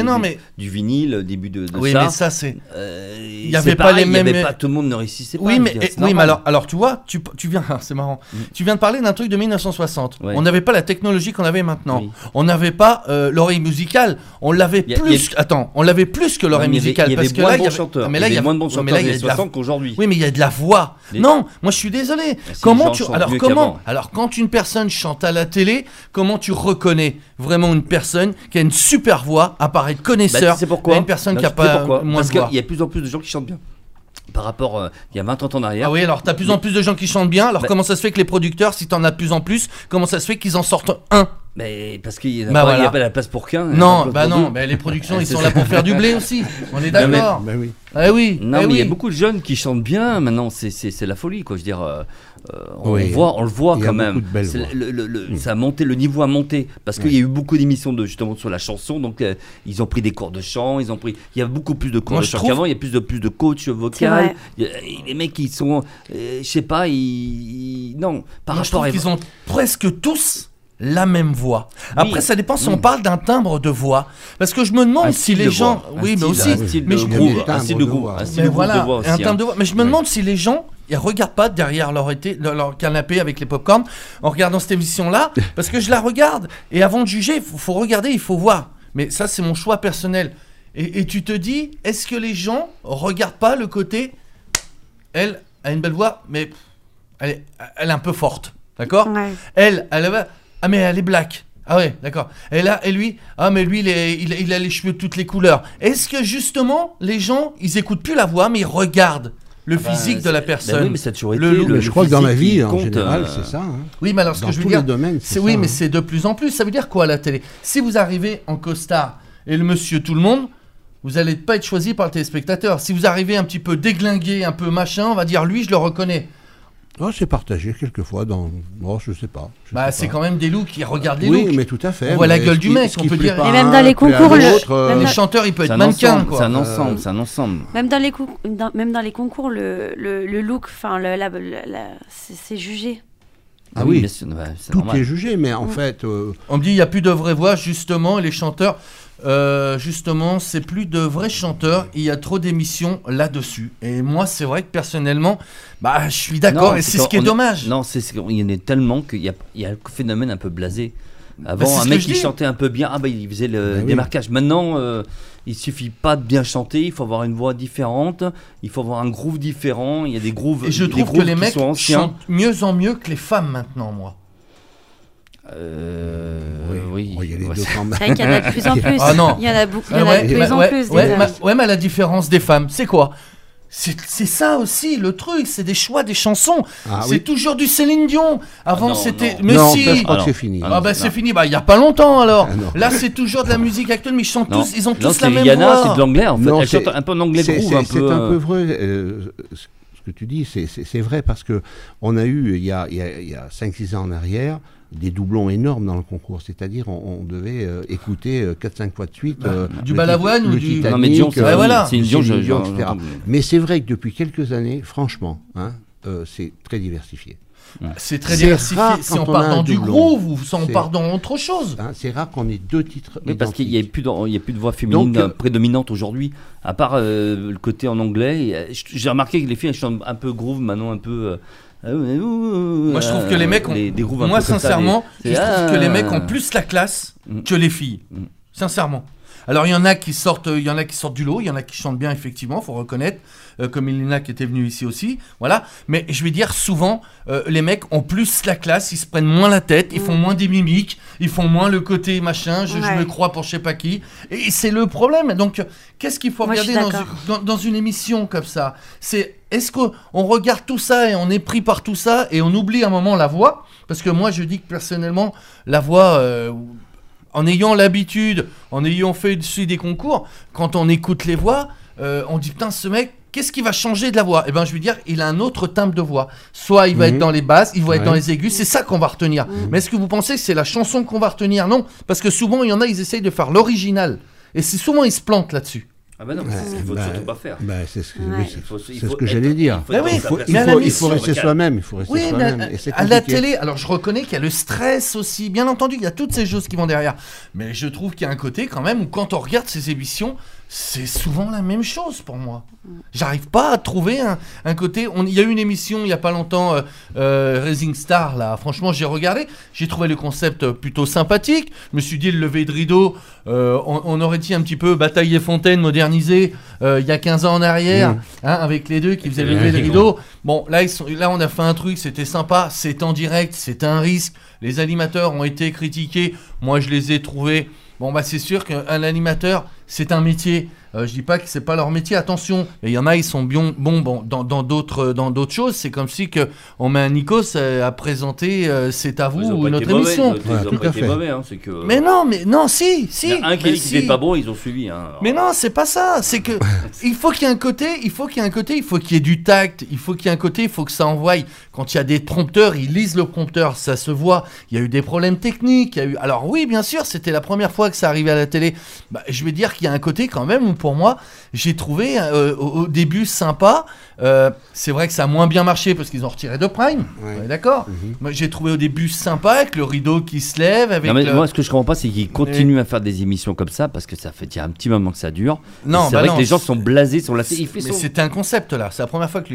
Du vinyle, début de
oui,
ça.
Oui, mais ça, c'est.
Il y avait pas les mêmes. Tout le monde ne réussissait pas.
Oui, mais alors, tu vois, tu viens. C'est marrant. Tu viens de parler d'un truc de 1960. Ouais. On n'avait pas la technologie qu'on avait maintenant. Oui. On n'avait pas l'oreille musicale. On l'avait plus. Attends, on l'avait plus que l'oreille musicale.
Parce que là, il y avait. Mais là, il y a moins de bons chanteurs dans les 60 qu'aujourd'hui.
Oui, mais il y a de la voix. Non, moi, je suis désolé. Comment tu. Alors, quand une personne chante à la télé, comment tu reconnais vraiment une personne qui a une super voix, à part être connaisseur,
et
une personne qui a pas moins de voix?
Parce qu'il y a de plus en plus de gens qui chantent bien. Par rapport il y a 20-30 ans en arrière.
Ah oui, alors t'as de plus en plus de gens qui chantent bien. Alors comment ça se fait que les producteurs, si t'en as de plus en plus, comment ça se fait qu'ils en sortent un?
Mais parce qu'il n'y a pas la place pour qu'un.
Non, mais les productions, ils sont là pour faire du blé aussi. On est d'accord.
Oui.
Ah oui.
Non, mais il y a beaucoup de jeunes qui chantent bien. Maintenant, c'est la folie, quoi. Je veux dire, on le voit quand même. Ça a monté, le niveau a monté parce qu'il y a eu beaucoup d'émissions justement sur la chanson. Donc, ils ont pris des cours de chant. Il y a beaucoup plus de cours de chant qu'avant. Il y a plus de coach vocal. Les mecs, ils sont, je sais pas, non.
Par rapport à, ils ont presque tous la même voix. Après, ça dépend si on parle d'un timbre de voix. Parce que je me demande si les gens. Oui, mais aussi.
Un style de groove.
Un timbre de voix. Mais je me demande si les gens. Ils ne regardent pas derrière leur canapé avec les pop-corn en regardant cette émission-là. Parce que je la regarde. Et avant de juger, il faut regarder, il faut voir. Mais ça, c'est mon choix personnel. Et tu te dis, est-ce que les gens ne regardent pas le côté. Elle a une belle voix, mais elle est un peu forte. D'accord ? Elle va. Ah mais elle est black. Ah ouais, d'accord. Et lui, mais lui il a les cheveux de toutes les couleurs. Est-ce que justement les gens, ils écoutent plus la voix mais ils regardent le physique de la personne?
Oui, mais ça a toujours été
je crois que dans la vie en général, c'est ça.
Oui, mais alors ce que je veux dire, oui, mais c'est de plus en plus. Ça veut dire quoi à la télé? Si vous arrivez en costard et le monsieur tout le monde, vous n'allez pas être choisi par le téléspectateur. Si vous arrivez un petit peu déglingué, un peu machin, on va dire lui, je le reconnais.
Oh, c'est partagé quelquefois dans. Oh, je sais pas.
C'est quand même des looks qui regardent les looks.
Oui, mais tout à fait.
On voit la gueule du mec, on peut dire.
Et même dans les concours,
les chanteurs, il peut être mannequin.
C'est un ensemble.
Même dans les concours, le look, enfin, c'est jugé.
Ah oui,
c'est
tout
normal.
est jugé, mais en fait.
On me dit il n'y a plus de vraies voix, justement, et les chanteurs. Justement, c'est plus de vrais chanteurs. Il y a trop d'émissions là-dessus. Et moi, c'est vrai que personnellement, je suis d'accord. Et c'est ce qui est dommage.
Non, il y en a tellement qu'il y a un phénomène un peu blasé. Avant, un mec qui chantait un peu bien, il faisait le démarquage. Maintenant, il suffit pas de bien chanter. Il faut avoir une voix différente. Il faut avoir un groove différent. Il y a des grooves.
Et je trouve que les mecs chantent mieux en mieux que les femmes maintenant, moi.
Oui.
Il y a les deux
c'est vrai qu'il y en a de plus en plus.
Ah non.
Il y en a beaucoup. Il y en a de plus en plus.
Mais la différence des femmes, c'est quoi? C'est ça aussi le truc, c'est des choix des chansons. C'est toujours du Céline Dion. Avant c'était.
Mais si. Je crois que c'est fini.
C'est fini. Il y a pas longtemps alors. Là c'est toujours de la musique actuelle, mais ils ont tous la même voix.
C'est de l'anglais en fait. Elle chante un peu en anglais groove.
C'est un peu vrai. Ce que tu dis, c'est vrai parce que on a eu il y a 5-6 ans en arrière. Des doublons énormes dans le concours, c'est-à-dire on devait écouter 4-5 fois de suite
du Balavoine ou du
Titanic,
non mais Dion, c'est une Dion,
etc. Mais c'est vrai que depuis quelques années, franchement, c'est très diversifié.
C'est très diversifié si on part dans du groove ou si on part dans autre chose.
C'est rare qu'on ait deux titres.
Oui, parce qu'il n'y a plus de voix féminine prédominante aujourd'hui, à part le côté en anglais. J'ai remarqué que les filles elles chantent un peu groove maintenant, un peu.
Moi je trouve que les mecs moi sincèrement je trouve que les mecs ont plus la classe que les filles, sincèrement. Alors il y en a qui sortent du lot, il y en a qui chantent bien effectivement, faut reconnaître, comme Elena qui était venue ici aussi, voilà. Mais je vais dire souvent, les mecs ont plus la classe, ils se prennent moins la tête, ils font moins des mimiques, ils font moins le côté machin, je me crois pour je sais pas qui, et c'est le problème. Donc qu'est-ce qu'il faut regarder dans une émission comme ça? Est-ce qu'on regarde tout ça et on est pris par tout ça et on oublie un moment la voix? Parce que moi je dis que personnellement la voix, en ayant l'habitude, en ayant fait dessus des concours, quand on écoute les voix, on dit putain ce mec, qu'est-ce qui va changer de la voix? Je vais dire, il a un autre timbre de voix. Soit il va être dans les basses, il va être dans les aigus, c'est ça qu'on va retenir. Mais est-ce que vous pensez que c'est la chanson qu'on va retenir? Non, parce que souvent il y en a, ils essayent de faire l'original. Et c'est souvent ils se plantent là-dessus.
Ah bah non, c'est ce qu'il faut surtout pas faire.
C'est ce que j'allais dire. Il faut rester soi-même.
À la télé, alors je reconnais qu'il y a le stress aussi, bien entendu, il y a toutes ces choses qui vont derrière. Mais je trouve qu'il y a un côté quand même où quand on regarde ces émissions, c'est souvent la même chose pour moi. J'arrive pas à trouver un côté. Il y a eu une émission il y a pas longtemps, Rising Star, là. Franchement, j'ai regardé, j'ai trouvé le concept plutôt sympathique. Je me suis dit, le lever de rideau, on aurait dit un petit peu Bataille des Fontaines modernisé il y a 15 ans en arrière, avec les deux qui faisaient lever le rideau. Bon, là, on a fait un truc, c'était sympa, c'est en direct, c'est un risque. Les animateurs ont été critiqués. Moi, je les ai trouvés. Bon, bah, c'est sûr qu'un animateur, c'est un métier. Je dis pas que c'est pas leur métier, attention. Mais il y en a, ils sont bons dans d'autres choses. C'est comme si on met un Nikos à présenter C'est à vous ou notre émission.
Tout à fait.
Mais non, si.
Il y a un qui dit qu'il n'est pas bon, ils ont suivi.
Mais non, c'est pas ça. C'est que il faut qu'il y ait un côté, il faut qu'il y ait du tact, il faut qu'il y ait un côté, il faut que ça envoie. Quand il y a des prompteurs, ils lisent le prompteur, ça se voit. Il y a eu des problèmes techniques. Alors oui, bien sûr, c'était la première fois que ça arrivait à la télé. Bah, je vais dire qu'il y a un côté quand même où pour moi, j'ai trouvé au début sympa. C'est vrai que ça a moins bien marché parce qu'ils ont retiré de Prime. Ouais. D'accord. Moi, j'ai trouvé au début sympa avec le rideau qui se lève.
Moi, ce que je comprends pas, c'est qu'ils continuent à faire des émissions comme ça parce que ça fait déjà un petit moment que ça dure. C'est vrai que les gens sont blasés, sont lassés.
Mais c'était un concept là. C'est la première fois que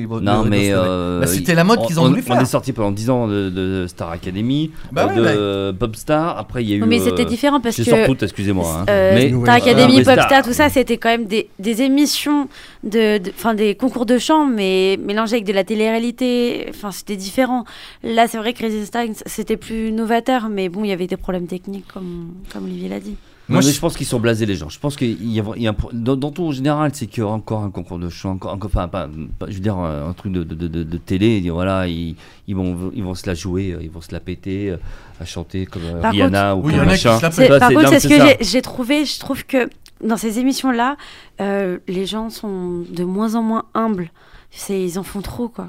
c'était
la mode qu'ils ont voulu faire.
On est sorti pendant 10 ans de Star Academy, de Popstar. Après, il y a eu.
Mais c'était différent parce que.
Je sors tout, excusez-moi.
Star Academy, Popstar, tout ça, c'était quand même des émissions, des concours de chant, mais mélangés avec de la télé-réalité. Enfin, c'était différent. Là, c'est vrai que Rising Star, c'était plus novateur, mais bon, il y avait des problèmes techniques, comme Olivier l'a dit.
Moi, je pense qu'ils sont blasés, les gens. Je pense qu'il y a dans tout en général, c'est qu'il y aura encore un concours de chant, je veux dire, un truc de télé. Voilà, ils vont se la jouer, ils vont se la péter, à chanter comme Rihanna ou comme machin.
Par contre, c'est ce que j'ai trouvé. Je trouve que dans ces émissions-là, les gens sont de moins en moins humbles. Ils en font trop, quoi.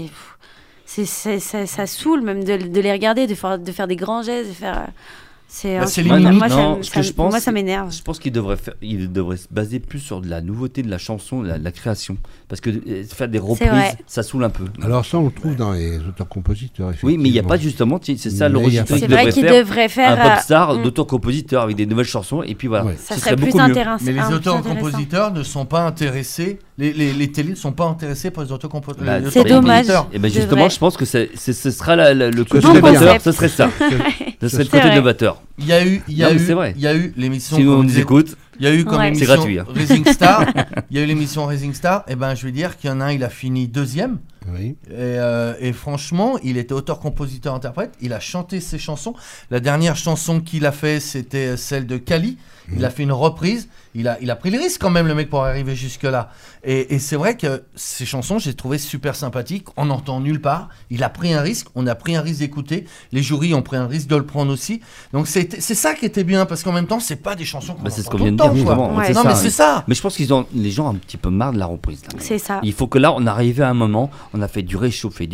Ça saoule même de les regarder, de faire des grands gestes, de faire.
C'est limite.
Moi, ça m'énerve.
Je pense qu'il devrait se baser plus sur de la nouveauté de la chanson, de la création. Parce que faire des reprises, ça saoule un peu.
Alors ça, on le trouve dans les auteurs-compositeurs, effectivement.
Oui, mais il n'y a pas justement, c'est ça le registre.
C'est vrai qu'il devrait faire
un popstar d'auteur-compositeur avec des nouvelles chansons, et puis voilà.
Ça serait plus intéressant.
Mais les auteurs-compositeurs ne sont pas intéressés, les télés ne sont pas intéressés par les auteurs-compositeurs.
C'est dommage.
Et bien justement, je pense que ce sera le côté novateur, ce serait ça. Ce serait le côté novateur.
Il y a eu l'émission.
Si on nous écoute.
Il y a eu comme émission
c'est gratuit, hein.
Rising Star. Il y a eu l'émission Rising Star. Et ben, je vais dire qu'il y en a un, il a fini 2e.
Oui.
Et franchement, il était auteur-compositeur-interprète. Il a chanté ses chansons. La dernière chanson qu'il a fait, c'était celle de Kali. Il a fait une reprise. Il a pris le risque quand même, le mec, pour arriver jusque-là. Et c'est vrai que ces chansons, j'ai trouvé super sympathiques. On n'entend nulle part. Il a pris un risque. On a pris un risque d'écouter. Les jurys ont pris un risque de le prendre aussi. Donc c'est ça qui était bien, parce qu'en même temps, c'est pas des chansons qu'on
c'est ce
entend
qu'on vient de
tout le
dire,
temps, quoi.
c'est
mais c'est ça.
Mais je pense les gens ont un petit peu marre de la reprise. Là.
C'est ça.
Il faut que là, on arrive à un moment, on a fait du réchauffé.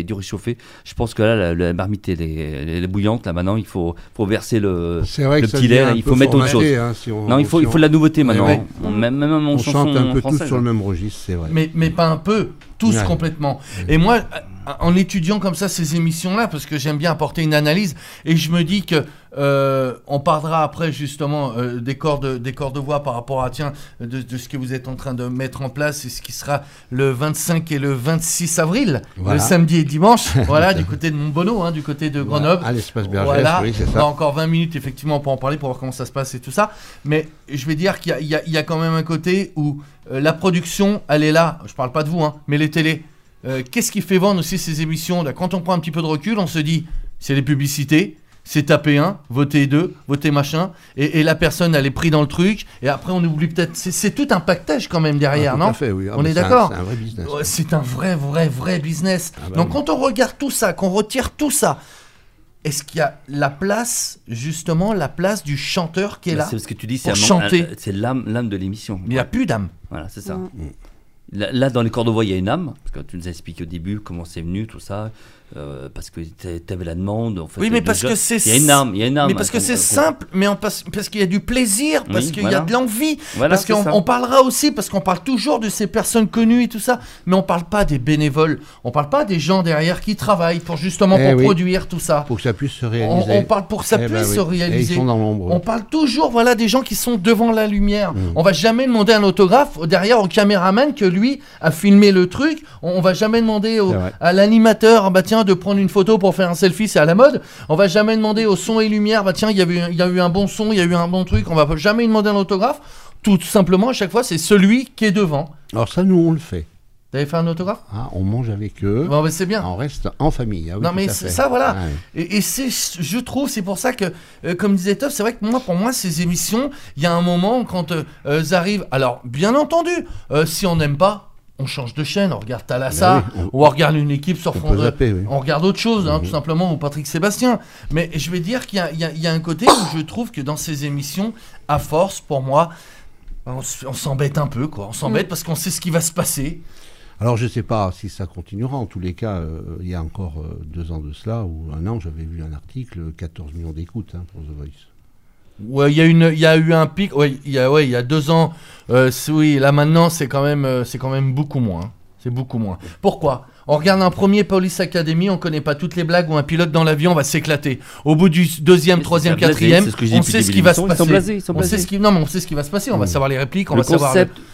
Je pense que là, la marmite elle est bouillante. Là maintenant, il faut verser le petit lait. Il faut mettre autre chose. Il faut de la nouveauté maintenant.
Ouais.
Même en
on
chanson
chante un peu
française,
tous sur le même registre, c'est vrai.
Mais pas un peu, tous complètement. Et moi, en étudiant comme ça ces émissions-là, parce que j'aime bien apporter une analyse, et je me dis que on parlera après justement des corps de voix par rapport à de ce que vous êtes en train de mettre en place et ce qui sera le 25 et le 26 avril, le samedi et dimanche, voilà, du côté de Montbonneau, du côté de Grenoble.
À l'espace Bergès, oui, c'est ça.
On a encore 20 minutes effectivement pour en parler, pour voir comment ça se passe et tout ça. Mais je vais dire qu'il y a quand même un côté où la production, elle est là. Je parle pas de vous, mais les télés. Qu'est-ce qui fait vendre aussi ces émissions là? Quand on prend un petit peu de recul, on se dit, c'est les publicités. C'est taper 1, voter 2, voter machin, et la personne elle est prise dans le truc, et après on oublie peut-être. C'est tout un pactage quand même derrière, non?
Tout à fait, oui.
On est d'accord?
C'est un vrai business.
C'est un vrai business. Donc quand on regarde tout ça, qu'on retire tout ça, est-ce qu'il y a la place, justement, la place du chanteur qui est là?
C'est ce que tu dis,
pour chanter.
C'est l'âme de l'émission.
Mais il n'y a plus d'âme.
Voilà, c'est ça. Là, dans les corps de voix, il y a une âme, parce que tu nous as expliqué au début comment c'est venu, tout ça. parce que t'avais la demande. En fait,
oui, mais parce que c'est...
Il y a une arme.
Mais parce que c'est simple, mais parce qu'il y a du plaisir, parce qu'il y a de l'envie. Voilà, parce qu'on parlera aussi, parce qu'on parle toujours de ces personnes connues et tout ça, mais on parle pas des bénévoles. On parle pas des gens derrière qui travaillent pour produire tout ça.
Pour que ça puisse se réaliser.
On parle pour que ça puisse se réaliser.
Et ils sont dans l'ombre.
On parle toujours, des gens qui sont devant la lumière. On va jamais demander un autographe derrière au caméraman que lui a filmé le truc. On va jamais demander à l'animateur, de prendre une photo pour faire un selfie, c'est à la mode. On va jamais demander au son et lumière, il y a eu un bon son, il y a eu un bon truc. On va jamais demander un autographe. Tout simplement, à chaque fois, c'est celui qui est devant.
Alors ça, nous, on le fait.
T'avais fait un autographe ?
On mange avec eux.
Bon, c'est bien.
On reste en famille.
Non, mais ça, voilà. Et c'est, je trouve, c'est pour ça que, comme disait Toff, c'est vrai que pour moi, ces émissions, il y a un moment quand elles arrivent. Alors, bien entendu, si on n'aime pas, on change de chaîne, on regarde Thalassa, ou on regarde une équipe sur fond de... On regarde autre chose, tout simplement, ou Patrick Sébastien. Mais je vais dire qu'il y a un côté où je trouve que dans ces émissions, à force, pour moi, on s'embête un peu, quoi. On s'embête parce qu'on sait ce qui va se passer.
Alors je ne sais pas si ça continuera. En tous les cas, il y a encore 2 ans de cela, ou 1 an, j'avais vu un article, 14 millions d'écoutes pour The Voice.
Ouais, il y a eu un pic. Il y a 2 ans. Oui, là maintenant, c'est quand même beaucoup moins. C'est beaucoup moins. Pourquoi ? On regarde un premier Police Academy, on connaît pas toutes les blagues où un pilote dans l'avion va s'éclater. Au bout du 2e, 3e, 4e, on sait ce qui va se passer. On sait ce qui va se passer. On va savoir les répliques, on va savoir
le concept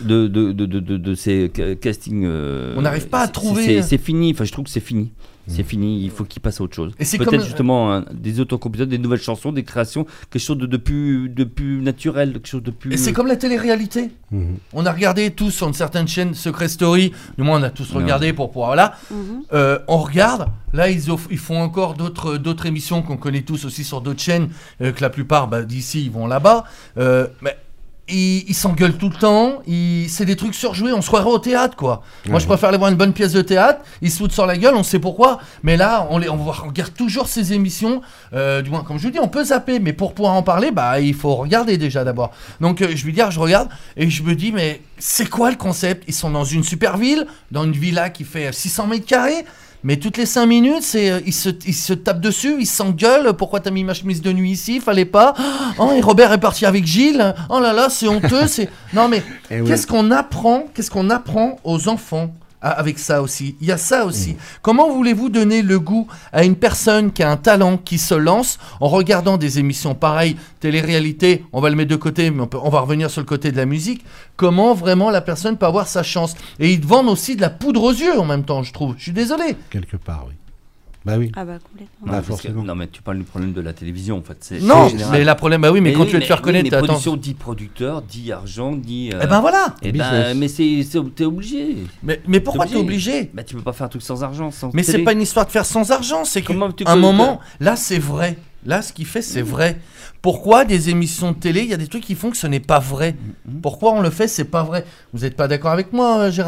de ces castings.
On n'arrive pas à trouver.
C'est fini. Enfin, je trouve que c'est fini. C'est fini, il faut qu'il passe à autre chose. Et c'est peut-être justement des autocompositeurs, des nouvelles chansons, des créations, quelque chose de plus naturel, quelque chose de plus...
Et c'est comme la télé-réalité. On a regardé tous sur une certaine chaîne Secret Story, du moins on a tous regardé pour pouvoir... on regarde, là ils font encore d'autres émissions qu'on connaît tous aussi sur d'autres chaînes, que la plupart d'ici ils vont là-bas, mais... Ils s'engueulent tout le temps, c'est des trucs surjoués, on se croirait au théâtre quoi. Moi je préfère aller voir une bonne pièce de théâtre, ils se foutent sur la gueule, on sait pourquoi, mais là on regarde toujours ces émissions, du moins comme je vous dis on peut zapper, mais pour pouvoir en parler il faut regarder déjà d'abord. Donc je regarde et je me dis mais c'est quoi le concept ? Ils sont dans une super ville, dans une villa qui fait 600 mètres carrés. Mais toutes les 5 minutes, ils se tapent dessus, ils s'engueulent. Pourquoi t'as mis ma chemise de nuit ici ? Fallait pas. Oh, et Robert est parti avec Gilles. Oh là là, c'est honteux. Non mais qu'est-ce qu'on apprend aux enfants avec ça aussi ? Il y a ça aussi. Comment voulez-vous donner le goût à une personne qui a un talent, qui se lance en regardant des émissions pareilles, télé-réalité, on va le mettre de côté, mais on va revenir sur le côté de la musique. Comment vraiment la personne peut avoir sa chance ? Et ils te vendent aussi de la poudre aux yeux en même temps, je trouve. Je suis désolé.
Quelque part, oui. Bah oui.
Ah complètement.
Forcément.
Non mais tu parles du problème de la télévision en fait.
Non, mais la problème, mais quand tu veux te faire connaître,
t'as production dit producteur, dit argent, dit.
Voilà.
Mais t'es obligé.
Mais pourquoi t'es obligé ?
Tu peux pas faire un truc sans argent,
Mais c'est pas une histoire de faire sans argent, c'est qu'à un moment, là c'est vrai. Là, ce qu'il fait, c'est vrai. Pourquoi des émissions de télé, il y a des trucs qui font que ce n'est pas vrai ? Pourquoi on le fait, c'est pas vrai ? Vous n'êtes pas d'accord avec moi, Gérard ?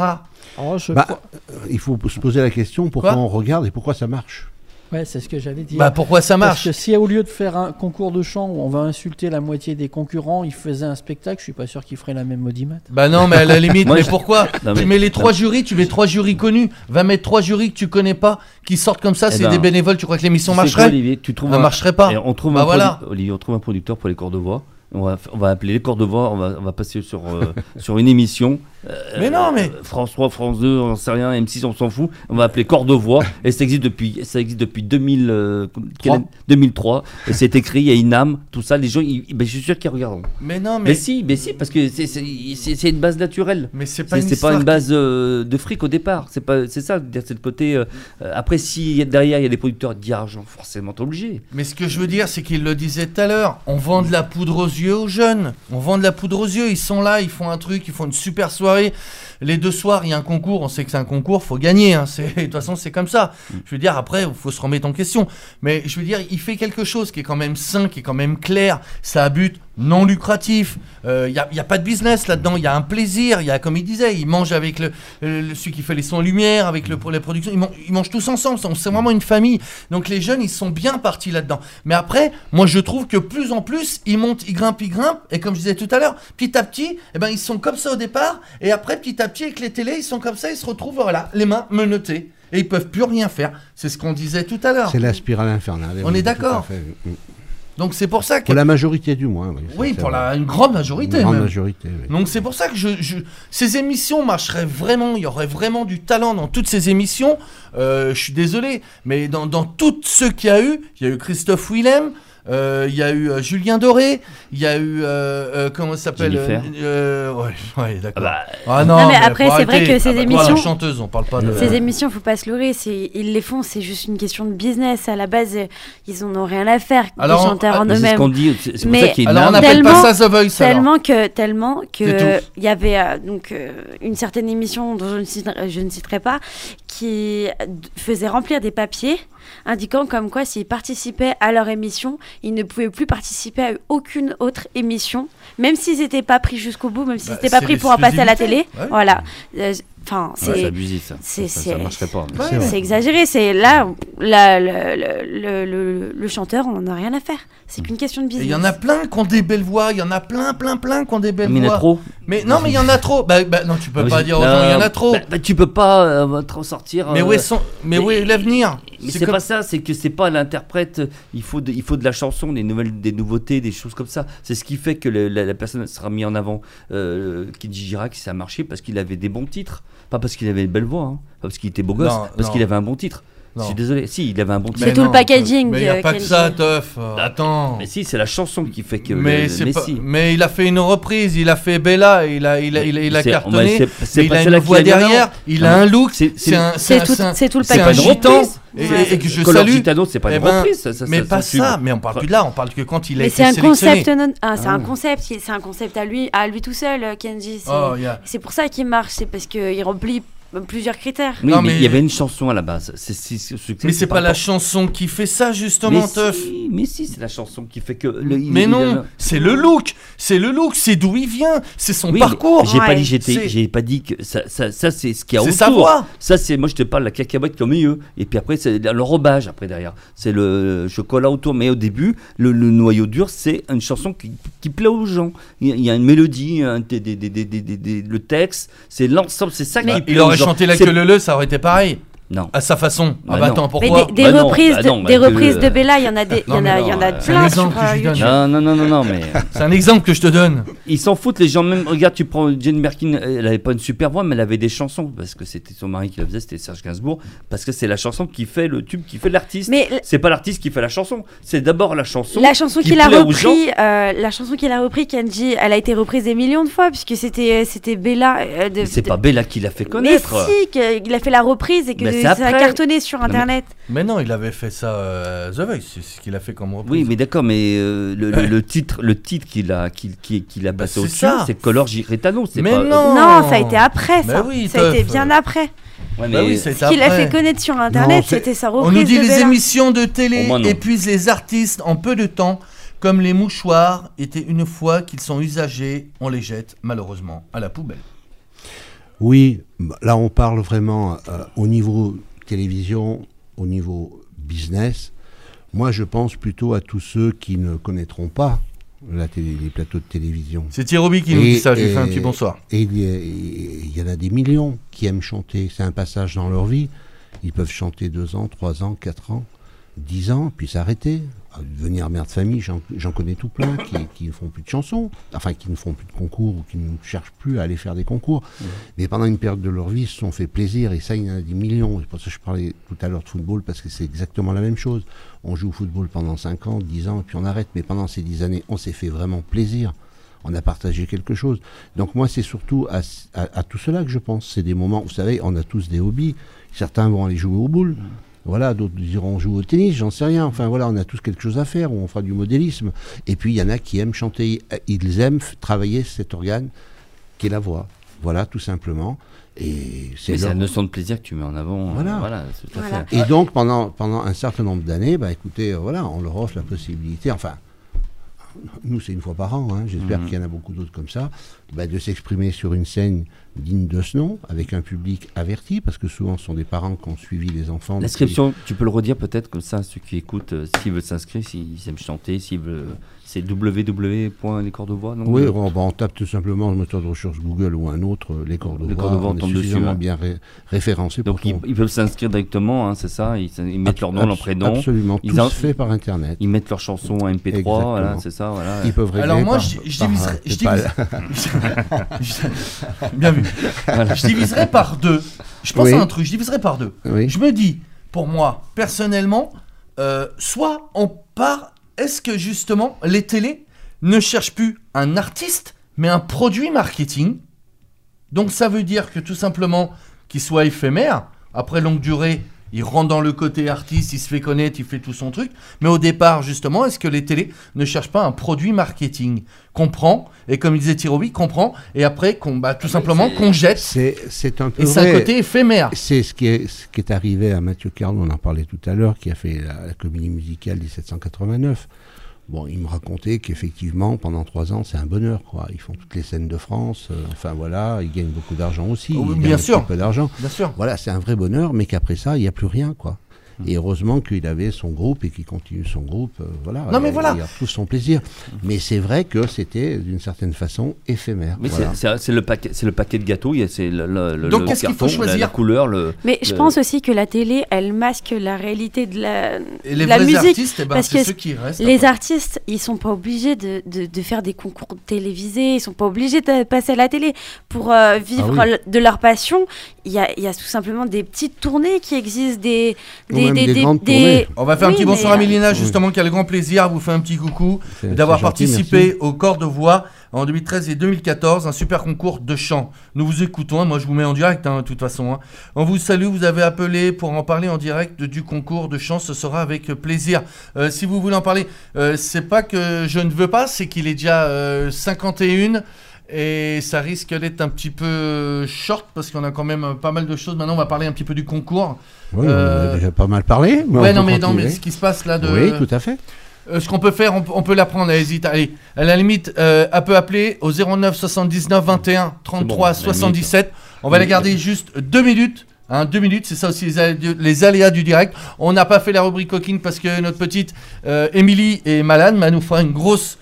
Il faut se poser la question pourquoi on regarde et pourquoi ça marche.
Ouais, c'est ce que j'allais dire.
Pourquoi ça marche ?
Parce que si au lieu de faire un concours de chant où on va insulter la moitié des concurrents, ils faisaient un spectacle, je suis pas sûr qu'ils feraient la même audimat.
Non, mais à la limite, mais pourquoi ? Tu mets les 3 jurys, tu mets 3 jurys connus, va mettre 3 jurys que tu connais pas, qui sortent comme ça, c'est des bénévoles, tu crois que l'émission marcherait ?
Olivier, ça
marcherait pas.
On trouve Olivier, on trouve un producteur pour les corps de voix. On va appeler les corps de voix, on va passer sur une émission.
Mais non, mais
France 3, France 2, on sait rien, M6, on s'en fout. On va appeler corps de voix et ça existe depuis 2003 et c'est écrit, il y a une âme, tout ça. Les gens, je suis sûr qu'ils regarderont.
Mais non,
mais si, parce que c'est une base naturelle.
Mais c'est pas
une base de fric au départ. C'est ça, c'est le côté. Après, si derrière il y a des producteurs d'argent, forcément t'es obligé.
Mais ce que je veux dire, c'est qu'il le disait tout à l'heure, on vend de la poudre aux yeux aux jeunes. On vend de la poudre aux yeux. Ils sont là, ils font un truc, ils font une super soirée. Les 2 soirs, il y a un concours. On sait que c'est un concours, faut gagner. De toute façon, c'est comme ça. Je veux dire, après, il faut se remettre en question. Mais je veux dire, il fait quelque chose qui est quand même sain, qui est quand même clair. Ça a but non lucratif. Il n'y a pas de business là-dedans. Il y a un plaisir. Il y a, comme il disait, ils mangent avec celui qui fait les sons lumière, avec les productions. Ils mangent tous ensemble. C'est vraiment une famille. Donc les jeunes, ils sont bien partis là-dedans. Mais après, moi, je trouve que plus en plus, ils montent, ils grimpent. Et comme je disais tout à l'heure, petit à petit, ils sont comme ça au départ. Et après, petit à petit, avec les télés, ils sont comme ça. Ils se retrouvent, voilà, les mains menottées. Et ils peuvent plus rien faire. C'est ce qu'on disait tout à l'heure.
C'est la spirale infernale.
On est d'accord. Donc c'est pour ça que...
Pour la majorité du moins.
Oui, pour une grande majorité.
Une grande majorité, oui.
Donc c'est pour ça que ces émissions marcheraient vraiment, il y aurait vraiment du talent dans toutes ces émissions. Je suis désolé, mais dans tous ceux qu'il y a eu Christophe Willem, il y a eu Julien Doré, il y a eu comment ça s'appelle ouais, d'accord.
Non, mais après c'est vrai que ces émissions,
la chanteuse, on parle pas de
ces émissions, faut pas se leurrer, ils les font, c'est juste une question de business à la base, ils en ont rien à faire des chanteurs en eux-mêmes.
C'est ce qu'on dit, c'est pour ça qu'il y a
alors on n'appelle pas ça The Voice
tellement que il y avait une certaine émission dont je ne citerai pas qui faisait remplir des papiers indiquant comme quoi s'ils participaient à leur émission, ils ne pouvaient plus participer à aucune autre émission, même s'ils n'étaient pas pris jusqu'au bout, même s'ils n'étaient pas pris pour en passer à la télé. Ouais. Voilà. Enfin, c'est
abusé, ça. Ça marcherait pas.
C'est exagéré. C'est là, le chanteur, on n'en a rien à faire. C'est qu'une question de business.
Il y en a plein qui ont des belles voix. Il y en a plein qui ont des belles voix.
Mais il y en a trop.
Mais non, mais il y en a trop. Non, tu peux pas dire aux gens, il y en a trop.
Tu peux pas trop sortir.
Mais où est l'avenir?
Mais c'est pas ça. C'est que c'est pas l'interprète. Il faut de la chanson, des nouveautés, des choses comme ça. C'est ce qui fait que la personne sera mise en avant. Kenji Girac, ça a marché parce qu'il avait des bons titres. Pas parce qu'il avait une belle voix, pas parce qu'il était beau gosse, parce qu'il avait un bon titre. Je suis désolé. Si, il avait un bon titre.
C'est tout le packaging.
Mais il n'y a pas que ça, Teuf. Attends.
Mais si, c'est la chanson qui fait que.
Mais il a fait une reprise. Il a fait Bella. Il a cartonné. Il a une voix derrière. Il a un look.
C'est tout le
packaging. C'est un gitan. Et que je salue.
Gitano, c'est pas une reprise.
Mais pas ça. Mais on parle plus de là. On parle que quand il a été
sélectionné.
C'est
un concept. C'est un concept à lui tout seul, Kenji. C'est pour ça qu'il marche. C'est parce qu'il remplit plusieurs critères.
Oui, mais il y avait une chanson à la base.
Mais c'est pas la chanson qui fait ça, justement, Teuf.
Mais si, c'est la chanson qui fait que.
C'est le look. C'est d'où il vient. C'est son parcours.
J'ai pas dit que ça c'est ce qu'il y a autour.
C'est sa voix.
Ça, c'est moi je te parle de la cacahuète comme milieu. Et puis après, c'est l'enrobage après derrière. C'est le chocolat autour. Mais au début, le noyau dur, c'est une chanson qui plaît aux gens. Il y a une mélodie, le texte, c'est l'ensemble, c'est ça qui plaît aux gens.
Chanter la queue leu, ça aurait été pareil.
Non.
À sa façon. Attends, pourquoi?
Mais des reprises de Bella, il y en a plein sur YouTube.
Non, mais
c'est un exemple que je te donne.
Ils s'en foutent, les gens. Même, regarde, tu prends Jane Birkin, elle avait pas une super voix, mais elle avait des chansons parce que c'était son mari qui la faisait, c'était Serge Gainsbourg, parce que c'est la chanson qui fait le tube, qui fait l'artiste. Mais c'est pas l'artiste qui fait la chanson, c'est d'abord la chanson.
La chanson qu'il a repris, Kenji, elle a été reprise des millions de fois puisque c'était Bella.
C'est pas Bella qui l'a fait connaître.
Mais si, qu'il a fait la reprise et que ça a cartonné sur Internet.
Mais non, il avait fait ça The Voice, c'est ce qu'il a fait comme reprise.
Oui, mais d'accord, mais le titre qu'il a passé au-dessus, c'est Color Gitano.
Non, ça a été après ça. Ça a été bien après.
Ce
qu'il a fait connaître sur Internet, c'était sa reprise.
On nous dit les émissions de télé épuisent les artistes en peu de temps. Comme les mouchoirs étaient une fois qu'ils sont usagés, on les jette malheureusement à la poubelle.
Oui, là on parle vraiment au niveau télévision, au niveau business. Moi je pense plutôt à tous ceux qui ne connaîtront pas les plateaux de télévision.
C'est Thierry qui nous dit ça, je lui fais un petit bonsoir.
Et il y en a des millions qui aiment chanter, c'est un passage dans leur vie. Ils peuvent chanter 2 ans, 3 ans, 4 ans, 10 ans, puis s'arrêter. Devenir mère de famille, j'en connais tout plein qui ne font plus de chansons, enfin qui ne font plus de concours ou qui ne cherchent plus à aller faire des concours. Mais pendant une période de leur vie, ils se sont fait plaisir, et ça, il y en a des millions. C'est pour ça que je parlais tout à l'heure de football, parce que c'est exactement la même chose. On joue au football pendant 5 ans, 10 ans, et puis on arrête. Mais pendant ces 10 années, on s'est fait vraiment plaisir. On a partagé quelque chose. Donc moi, c'est surtout à tout cela que je pense. C'est des moments, vous savez, on a tous des hobbies. Certains vont aller jouer aux boules. Voilà, d'autres iront jouer au tennis, j'en sais rien. Enfin voilà, on a tous quelque chose à faire, ou on fera du modélisme. Et puis il y en a qui aiment chanter, ils aiment travailler cet organe qui est la voix. Voilà, tout simplement. Et c'est
la notion de plaisir que tu mets en avant. Voilà, tout à fait.
Et donc pendant un certain nombre d'années, écoutez, on leur offre la possibilité. Enfin, nous c'est une fois par an, j'espère qu'il y en a beaucoup d'autres comme ça, de s'exprimer sur une scène digne de ce nom, avec un public averti, parce que souvent ce sont des parents qui ont suivi les enfants.
L'inscription, tu peux le redire peut-être comme ça, ceux qui écoutent, s'ils veulent s'inscrire, s'ils aiment chanter, s'ils veulent... C'est www.lescordsdevoix, non?
Oui, on tape tout simplement le moteur de recherche Google ou un autre, les cordes de voix, on est suffisamment bien référencé.
Donc ils peuvent s'inscrire directement, c'est ça, ils mettent leur nom, leur prénom.
Absolument, tout se fait par Internet.
Ils mettent leur chanson en MP3, voilà, c'est ça. Voilà.
Ils peuvent régler.
Alors moi, je diviserais... Bien vu. Voilà. Je diviserais par deux. Je pense à un truc, je diviserais par deux. Oui. Je me dis, pour moi, personnellement, soit on part... Est-ce que justement les télés ne cherchent plus un artiste, mais un produit marketing? Donc ça veut dire que tout simplement qu'il soit éphémère, après longue durée, il rentre dans le côté artiste, il se fait connaître, il fait tout son truc. Mais au départ, justement, est-ce que les télés ne cherchent pas un produit marketing qu'on prend, et comme il disait Thierry, qu'on prend, et après qu'on jette?
C'est un peu
et c'est un côté éphémère.
C'est ce qui est arrivé à Mathieu Carle, on en parlait tout à l'heure, qui a fait la comédie musicale 1789. Bon, il me racontait qu'effectivement, pendant 3 ans, c'est un bonheur, quoi. Ils font toutes les scènes de France, ils gagnent beaucoup d'argent aussi.
Bien sûr.
Un peu d'argent.
Bien sûr.
Voilà, c'est un vrai bonheur, mais qu'après ça, il n'y a plus rien, quoi. Et heureusement qu'il avait son groupe et qu'il continue son groupe.
Non, mais
il a tout son plaisir. Mais c'est vrai que c'était d'une certaine façon éphémère.
Mais c'est le paquet de gâteaux. C'est
donc qu'est-ce qu'il faut choisir,
la couleur.
Mais je pense aussi que la télé, elle masque la réalité de la
vrais
musique.
Artistes,
parce
c'est
que
ceux qui restent.
Les artistes, ils sont pas obligés de faire des concours télévisés. Ils sont pas obligés de passer à la télé pour vivre de leur passion. Il y a tout simplement des petites tournées qui existent,
On va faire un petit bonsoir à Mélina, justement, qui a le grand plaisir, vous fait un petit coucou, d'avoir participé au Corps de Voix en 2013 et 2014, un super concours de chant. Nous vous écoutons, moi je vous mets en direct, de toute façon. On vous salue, vous avez appelé pour en parler en direct du concours de chant, ce sera avec plaisir. Si vous voulez en parler, c'est pas que je ne veux pas, c'est qu'il est déjà 51. Et ça risque d'être un petit peu short parce qu'on a quand même pas mal de choses. Maintenant, on va parler un petit peu du concours.
Oui, on a déjà pas mal parlé.
Mais ce qui se passe là de...
Oui, tout à fait.
Ce qu'on peut faire, on peut la prendre, hésite. Allez, à la limite, elle peut appeler au 09 79 21 33 77. On va la garder juste 2 minutes. 2 minutes, c'est ça aussi les aléas du direct. On n'a pas fait la rubrique coquine parce que notre petite Émilie est malade, mais elle nous fera une grosse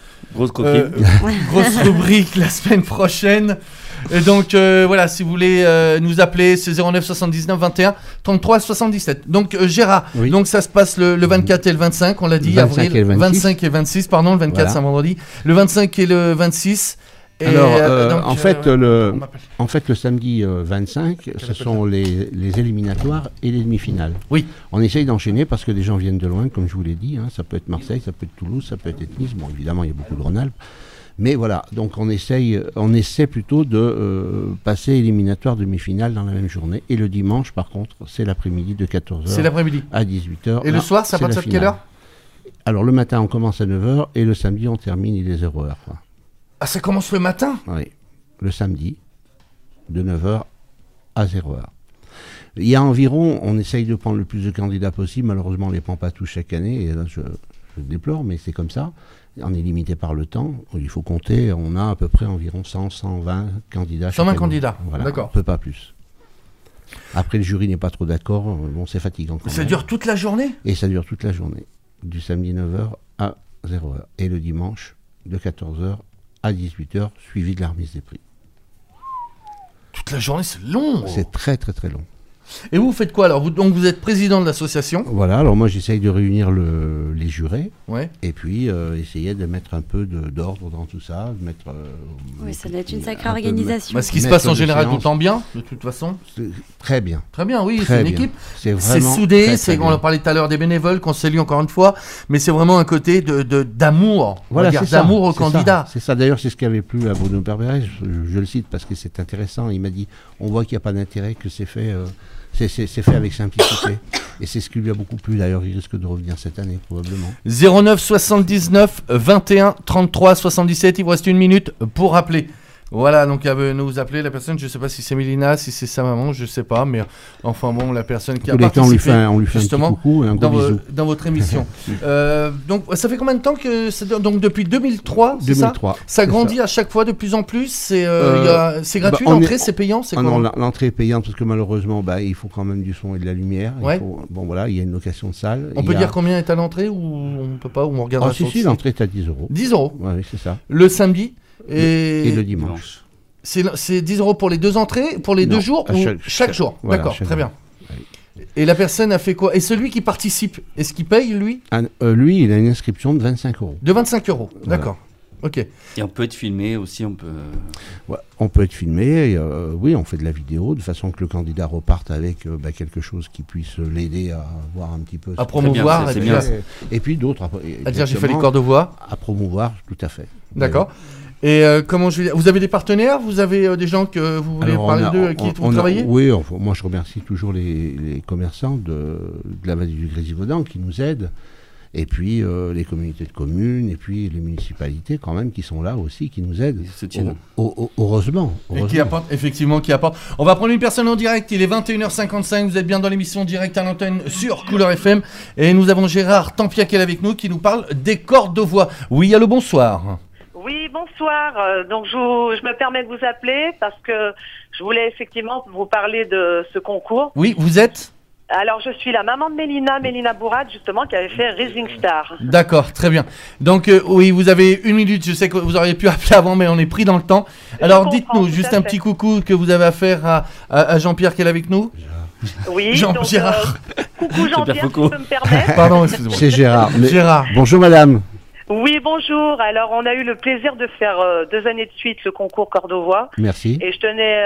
rubrique la semaine prochaine. Et donc voilà, si vous voulez nous appeler, c'est 09 79 21 33 77. Donc Gérard, donc ça se passe le 24 et le 25, on l'a dit,
25
et 26, pardon, le 24 c'est un vendredi. Le 25 et le 26. Et
alors, en fait, le samedi 25, ce sont les éliminatoires et les demi-finales.
Oui. On
essaye d'enchaîner parce que des gens viennent de loin, comme je vous l'ai dit. Ça peut être Marseille, ça peut être Toulouse, ça peut être Nice. Bon, évidemment, il y a beaucoup de Rhône-Alpes. Mais voilà, donc on essaie plutôt de passer éliminatoire demi-finale dans la même journée. Et le dimanche, par contre, c'est l'après-midi de 14h
c'est l'après-midi.
À 18h.
Et le soir, ça part de quelle heure?
Alors, le matin, on commence à 9h et le samedi, on termine, il est 0h.
Ah, ça commence le matin?
Oui, le samedi, de 9h à 0h. Il y a environ, on essaye de prendre le plus de candidats possible, malheureusement on ne les prend pas tous chaque année, et là je déplore, mais c'est comme ça. On est limité par le temps, il faut compter, on a à peu près environ 100-120 candidats.
120 candidats,
voilà,
d'accord.
On ne peut pas plus. Après le jury n'est pas trop d'accord, bon c'est fatigant quand même.
Ça dure toute la journée?
Et ça dure toute la journée, du samedi 9h à 0h, et le dimanche de 14h à 18h, suivi de la remise des prix.
Toute la journée, c'est long.
C'est très très très long.
Et vous faites quoi alors? Donc vous êtes président de l'association?
Voilà, alors moi j'essaye de réunir les jurés,
et
puis essayer de mettre un peu d'ordre dans tout ça, de mettre...
oui, ça doit être une sacrée organisation.
Ce qui se passe en général tout le temps bien, de toute façon?
Très bien.
Très bien, oui, c'est une équipe.
C'est
soudé, on a parlé tout à l'heure des bénévoles, qu'on salue encore une fois, mais c'est vraiment un côté d'amour,
voilà,
d'amour aux candidats.
C'est ça, d'ailleurs c'est ce qui avait plu à Bruno Berberet, je le cite parce que c'est intéressant, il m'a dit, on voit qu'il n'y a pas d'intérêt, que c'est fait... C'est fait avec simplicité. Et c'est ce qui lui a beaucoup plu. D'ailleurs, il risque de revenir cette année, probablement.
09 79 21 33 77. Il vous reste 1 minute pour rappeler. Voilà, donc elle veut nous appeler la personne, je sais pas si c'est Mélina, si c'est sa maman, je sais pas, mais enfin bon, la personne qui a participé
on lui fait justement un petit coucou et un gros bisou.
Dans votre émission. Donc ça fait combien de temps que donc depuis 2003, c'est
2003.
Ça grandit à chaque fois de plus en plus. C'est gratuit l'entrée, c'est payant, c'est quoi?
Non, l'entrée est payante parce que malheureusement, il faut quand même du son et de la lumière.
Ouais.
Bon voilà, il y a une location de salle.
On peut dire combien est à l'entrée ou on peut pas, ou on regarde.
Si, l'entrée est à 10 €.
10 €.
Oui, c'est ça.
Le samedi
et le dimanche.
C'est 10 € pour les 2 entrées, pour les 2 jours ou chaque jour. Voilà, d'accord, très bien. Oui. Et la personne a fait quoi? Et celui qui participe, est-ce qu'il paye lui?
Lui, il a une inscription de 25 €.
De 25 €, d'accord. Ok.
Et on peut être filmé aussi, on peut...
Ouais, on peut être filmé, oui, on fait de la vidéo, de façon que le candidat reparte avec quelque chose qui puisse l'aider à voir un petit peu...
À promouvoir,
et puis d'autres...
À dire j'ai fait les corps de voix.
À promouvoir, tout à fait.
D'accord. Et comment je vais dire, vous avez des partenaires? Vous avez des gens que vous voulez parler d'eux, qui vous travaillez?
Oui, moi je remercie toujours les commerçants de la vallée du Grésivaudan qui nous aident. Et puis les communautés de communes, et puis les municipalités quand même qui sont là aussi, qui nous aident. Heureusement.
Et qui apportent, effectivement, qui apportent. On va prendre une personne en direct, il est 21h55, vous êtes bien dans l'émission Direct à l'antenne sur Couleur FM. Et nous avons Gérard Tampiac qui est avec nous, qui nous parle des cordes de voix. Oui, allô, bonsoir.
Oui, bonsoir. Donc je me permets de vous appeler parce que je voulais effectivement vous parler de ce concours.
Oui, vous êtes ?
Alors, je suis la maman de Mélina Bourad, justement, qui avait fait Rising Star.
D'accord, très bien. Donc, oui, vous avez 1 minute. Je sais que vous auriez pu appeler avant, mais on est pris dans le temps. Alors, dites-nous, juste un petit coucou que vous avez à faire à Jean-Pierre qui est avec nous.
Oui,
Gérard.
Coucou Jean-Pierre, si tu peux me permettre.
Pardon, excusez-moi.
C'est Gérard.
Gérard.
Bonjour, madame.
Oui, bonjour. Alors, on a eu le plaisir de faire 2 années de suite le concours Cordes de voix.
Merci.
Et je tenais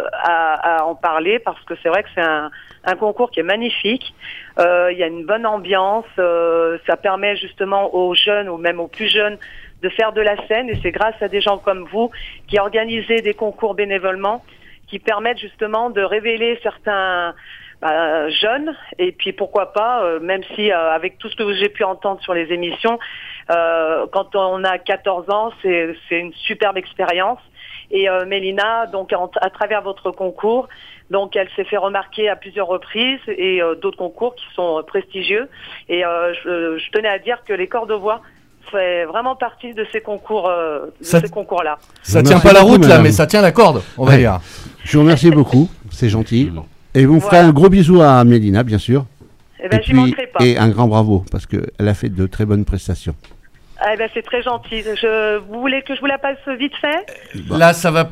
à en parler parce que c'est vrai que c'est un concours qui est magnifique. Il y a une bonne ambiance. Ça permet justement aux jeunes ou même aux plus jeunes de faire de la scène. Et c'est grâce à des gens comme vous qui organisez des concours bénévolement qui permettent justement de révéler certains jeunes. Et puis pourquoi pas, même si avec tout ce que j'ai pu entendre sur les émissions, quand on a 14 ans, c'est une superbe expérience. Et Mélina, donc à travers votre concours, donc elle s'est fait remarquer à plusieurs reprises et d'autres concours qui sont prestigieux. Et je tenais à dire que les cordes de voix fait vraiment partie de ces concours, ces concours-là.
Ça tient pas la route là, mais ça tient la corde, on va dire.
Je vous remercie beaucoup, c'est gentil. Et vous me ferez un gros bisou à Mélina, bien sûr.
Eh ben, j'y manquerai pas.
Et un grand bravo, parce qu'elle a fait de très bonnes prestations.
Eh ben, c'est très gentil. Vous voulez que je vous la passe vite fait?
Là, ça va...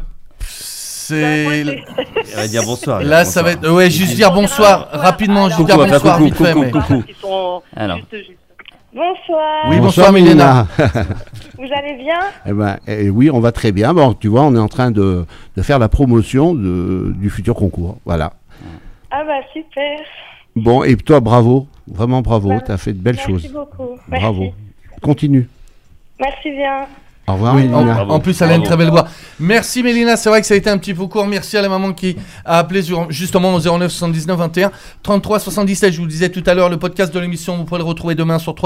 Elle va dire bonsoir.
Là, bonsoir. Ça va être... Ouais, juste dire bonsoir, rapidement, juste dire bonsoir, vite fait.
Alors. Bonsoir.
Oui, bonsoir Mélina.
Vous allez bien?
Eh ben, oui, on va très bien. Bon, tu vois, on est en train de faire la promotion du futur concours. Voilà.
Ah bah super.
Bon, et toi, bravo. Vraiment bravo. Tu as fait de belles choses.
Merci beaucoup.
Bravo.
Merci.
Continue.
Merci bien.
Au revoir,
oui,
Mélina.
En plus, elle a une très belle voix. Merci Mélina, c'est vrai que ça a été un petit peu court. Merci à la maman qui a appelé justement au 09 79 21 33 77. Je vous le disais tout à l'heure, le podcast de l'émission, vous pourrez le retrouver demain sur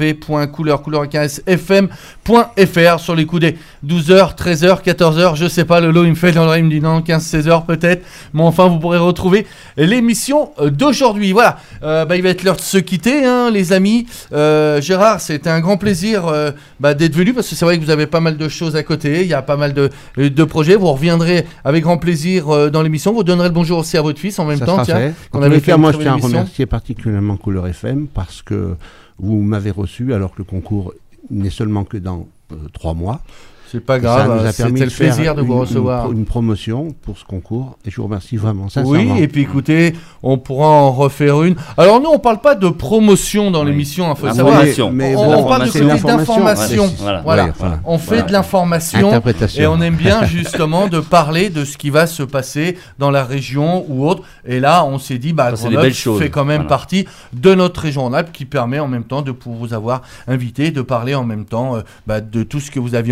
www.couleur-fm.fr sur les coups des 12h, 13h, 14h. Je sais pas, Lolo il me fait dans l'oreille, il me dit non, 15-16h peut-être. Mais enfin, vous pourrez retrouver l'émission d'aujourd'hui. Voilà, il va être l'heure de se quitter, hein, les amis. Gérard, c'était un grand plaisir d'être venu parce que c'est vrai que vous avez pas mal de choses à côté, il y a pas mal de projets, vous reviendrez avec grand plaisir dans l'émission, vous donnerez le bonjour aussi à votre fils en même temps.
Tiens, en tous les cas, moi je tiens à remercier particulièrement Couleur FM parce que vous m'avez reçu alors que le concours n'est seulement que dans 3 mois.
C'est pas grave, c'était le plaisir de vous recevoir.
Une promotion pour ce concours et je vous remercie vraiment sincèrement.
Oui, et puis écoutez, on pourra en refaire une. Alors nous, on parle pas de promotion dans l'émission, il faut savoir.
Mais
on parle de côté d'information. Voilà. On fait de l'information et on aime bien justement de parler de ce qui va se passer dans la région ou autre. Et là, on s'est dit, Grenoble fait quand même partie de notre région en Alpes qui permet en même temps de vous avoir invité, de parler en même temps de tout ce que vous aviez envie de parler.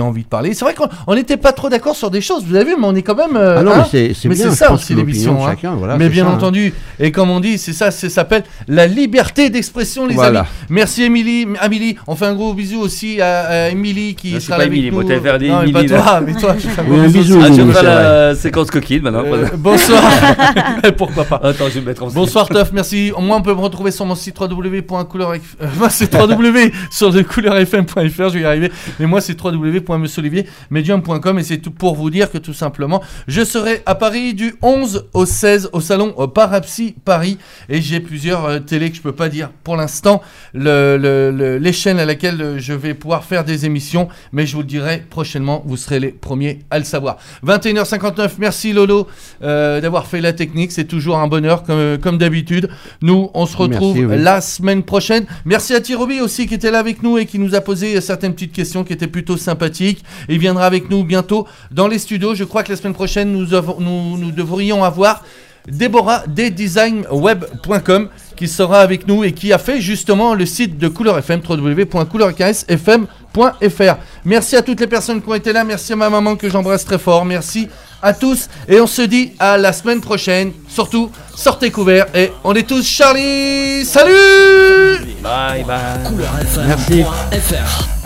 parler. C'est vrai qu'on n'était pas trop d'accord sur des choses, vous avez vu, mais on est quand même...
mais c'est bien,
ça aussi l'émission.
Chacun, voilà,
mais bien entendu, et comme on dit, c'est ça, ça s'appelle la liberté d'expression, les amis. Merci Émilie, on fait un gros bisou aussi à Émilie qui sera là avec nous.
Moi, faire des
non, mais pas toi, mais toi, je fais
un bisou.
Je vais faire la séquence coquille maintenant.
Bonsoir. Pourquoi pas.
Attends, je vais me mettre en
Bonsoir Teuf, merci. Moi, on peut me retrouver sur mon site c'est www.couleur-fm.fr, je vais y arriver. Mais moi, c'est www.monsieurolivier-medium.com et c'est tout pour vous dire que tout simplement, je serai à Paris du 11 au 16 au salon Parapsy Paris et j'ai plusieurs télés que je peux pas dire pour l'instant les chaînes à laquelle je vais pouvoir faire des émissions, mais je vous le dirai prochainement, vous serez les premiers à le savoir. 21h59, merci Lolo d'avoir fait la technique, c'est toujours un bonheur comme d'habitude. Nous, on se retrouve la semaine prochaine. Merci à Thierry aussi qui était là avec nous et qui nous a posé certaines petites questions qui étaient plutôt sympathiques. Il viendra avec nous bientôt dans les studios. Je crois que la semaine prochaine, nous devrions avoir Déborah des designweb.com qui sera avec nous et qui a fait justement le site de Couleur FM, www.couleur-fm.fr. Merci à toutes les personnes qui ont été là, merci à ma maman que j'embrasse très fort, merci à tous et on se dit à la semaine prochaine. Surtout, sortez couverts et on est tous Charlie. Salut.
Bye bye.
Couleur FM. Merci.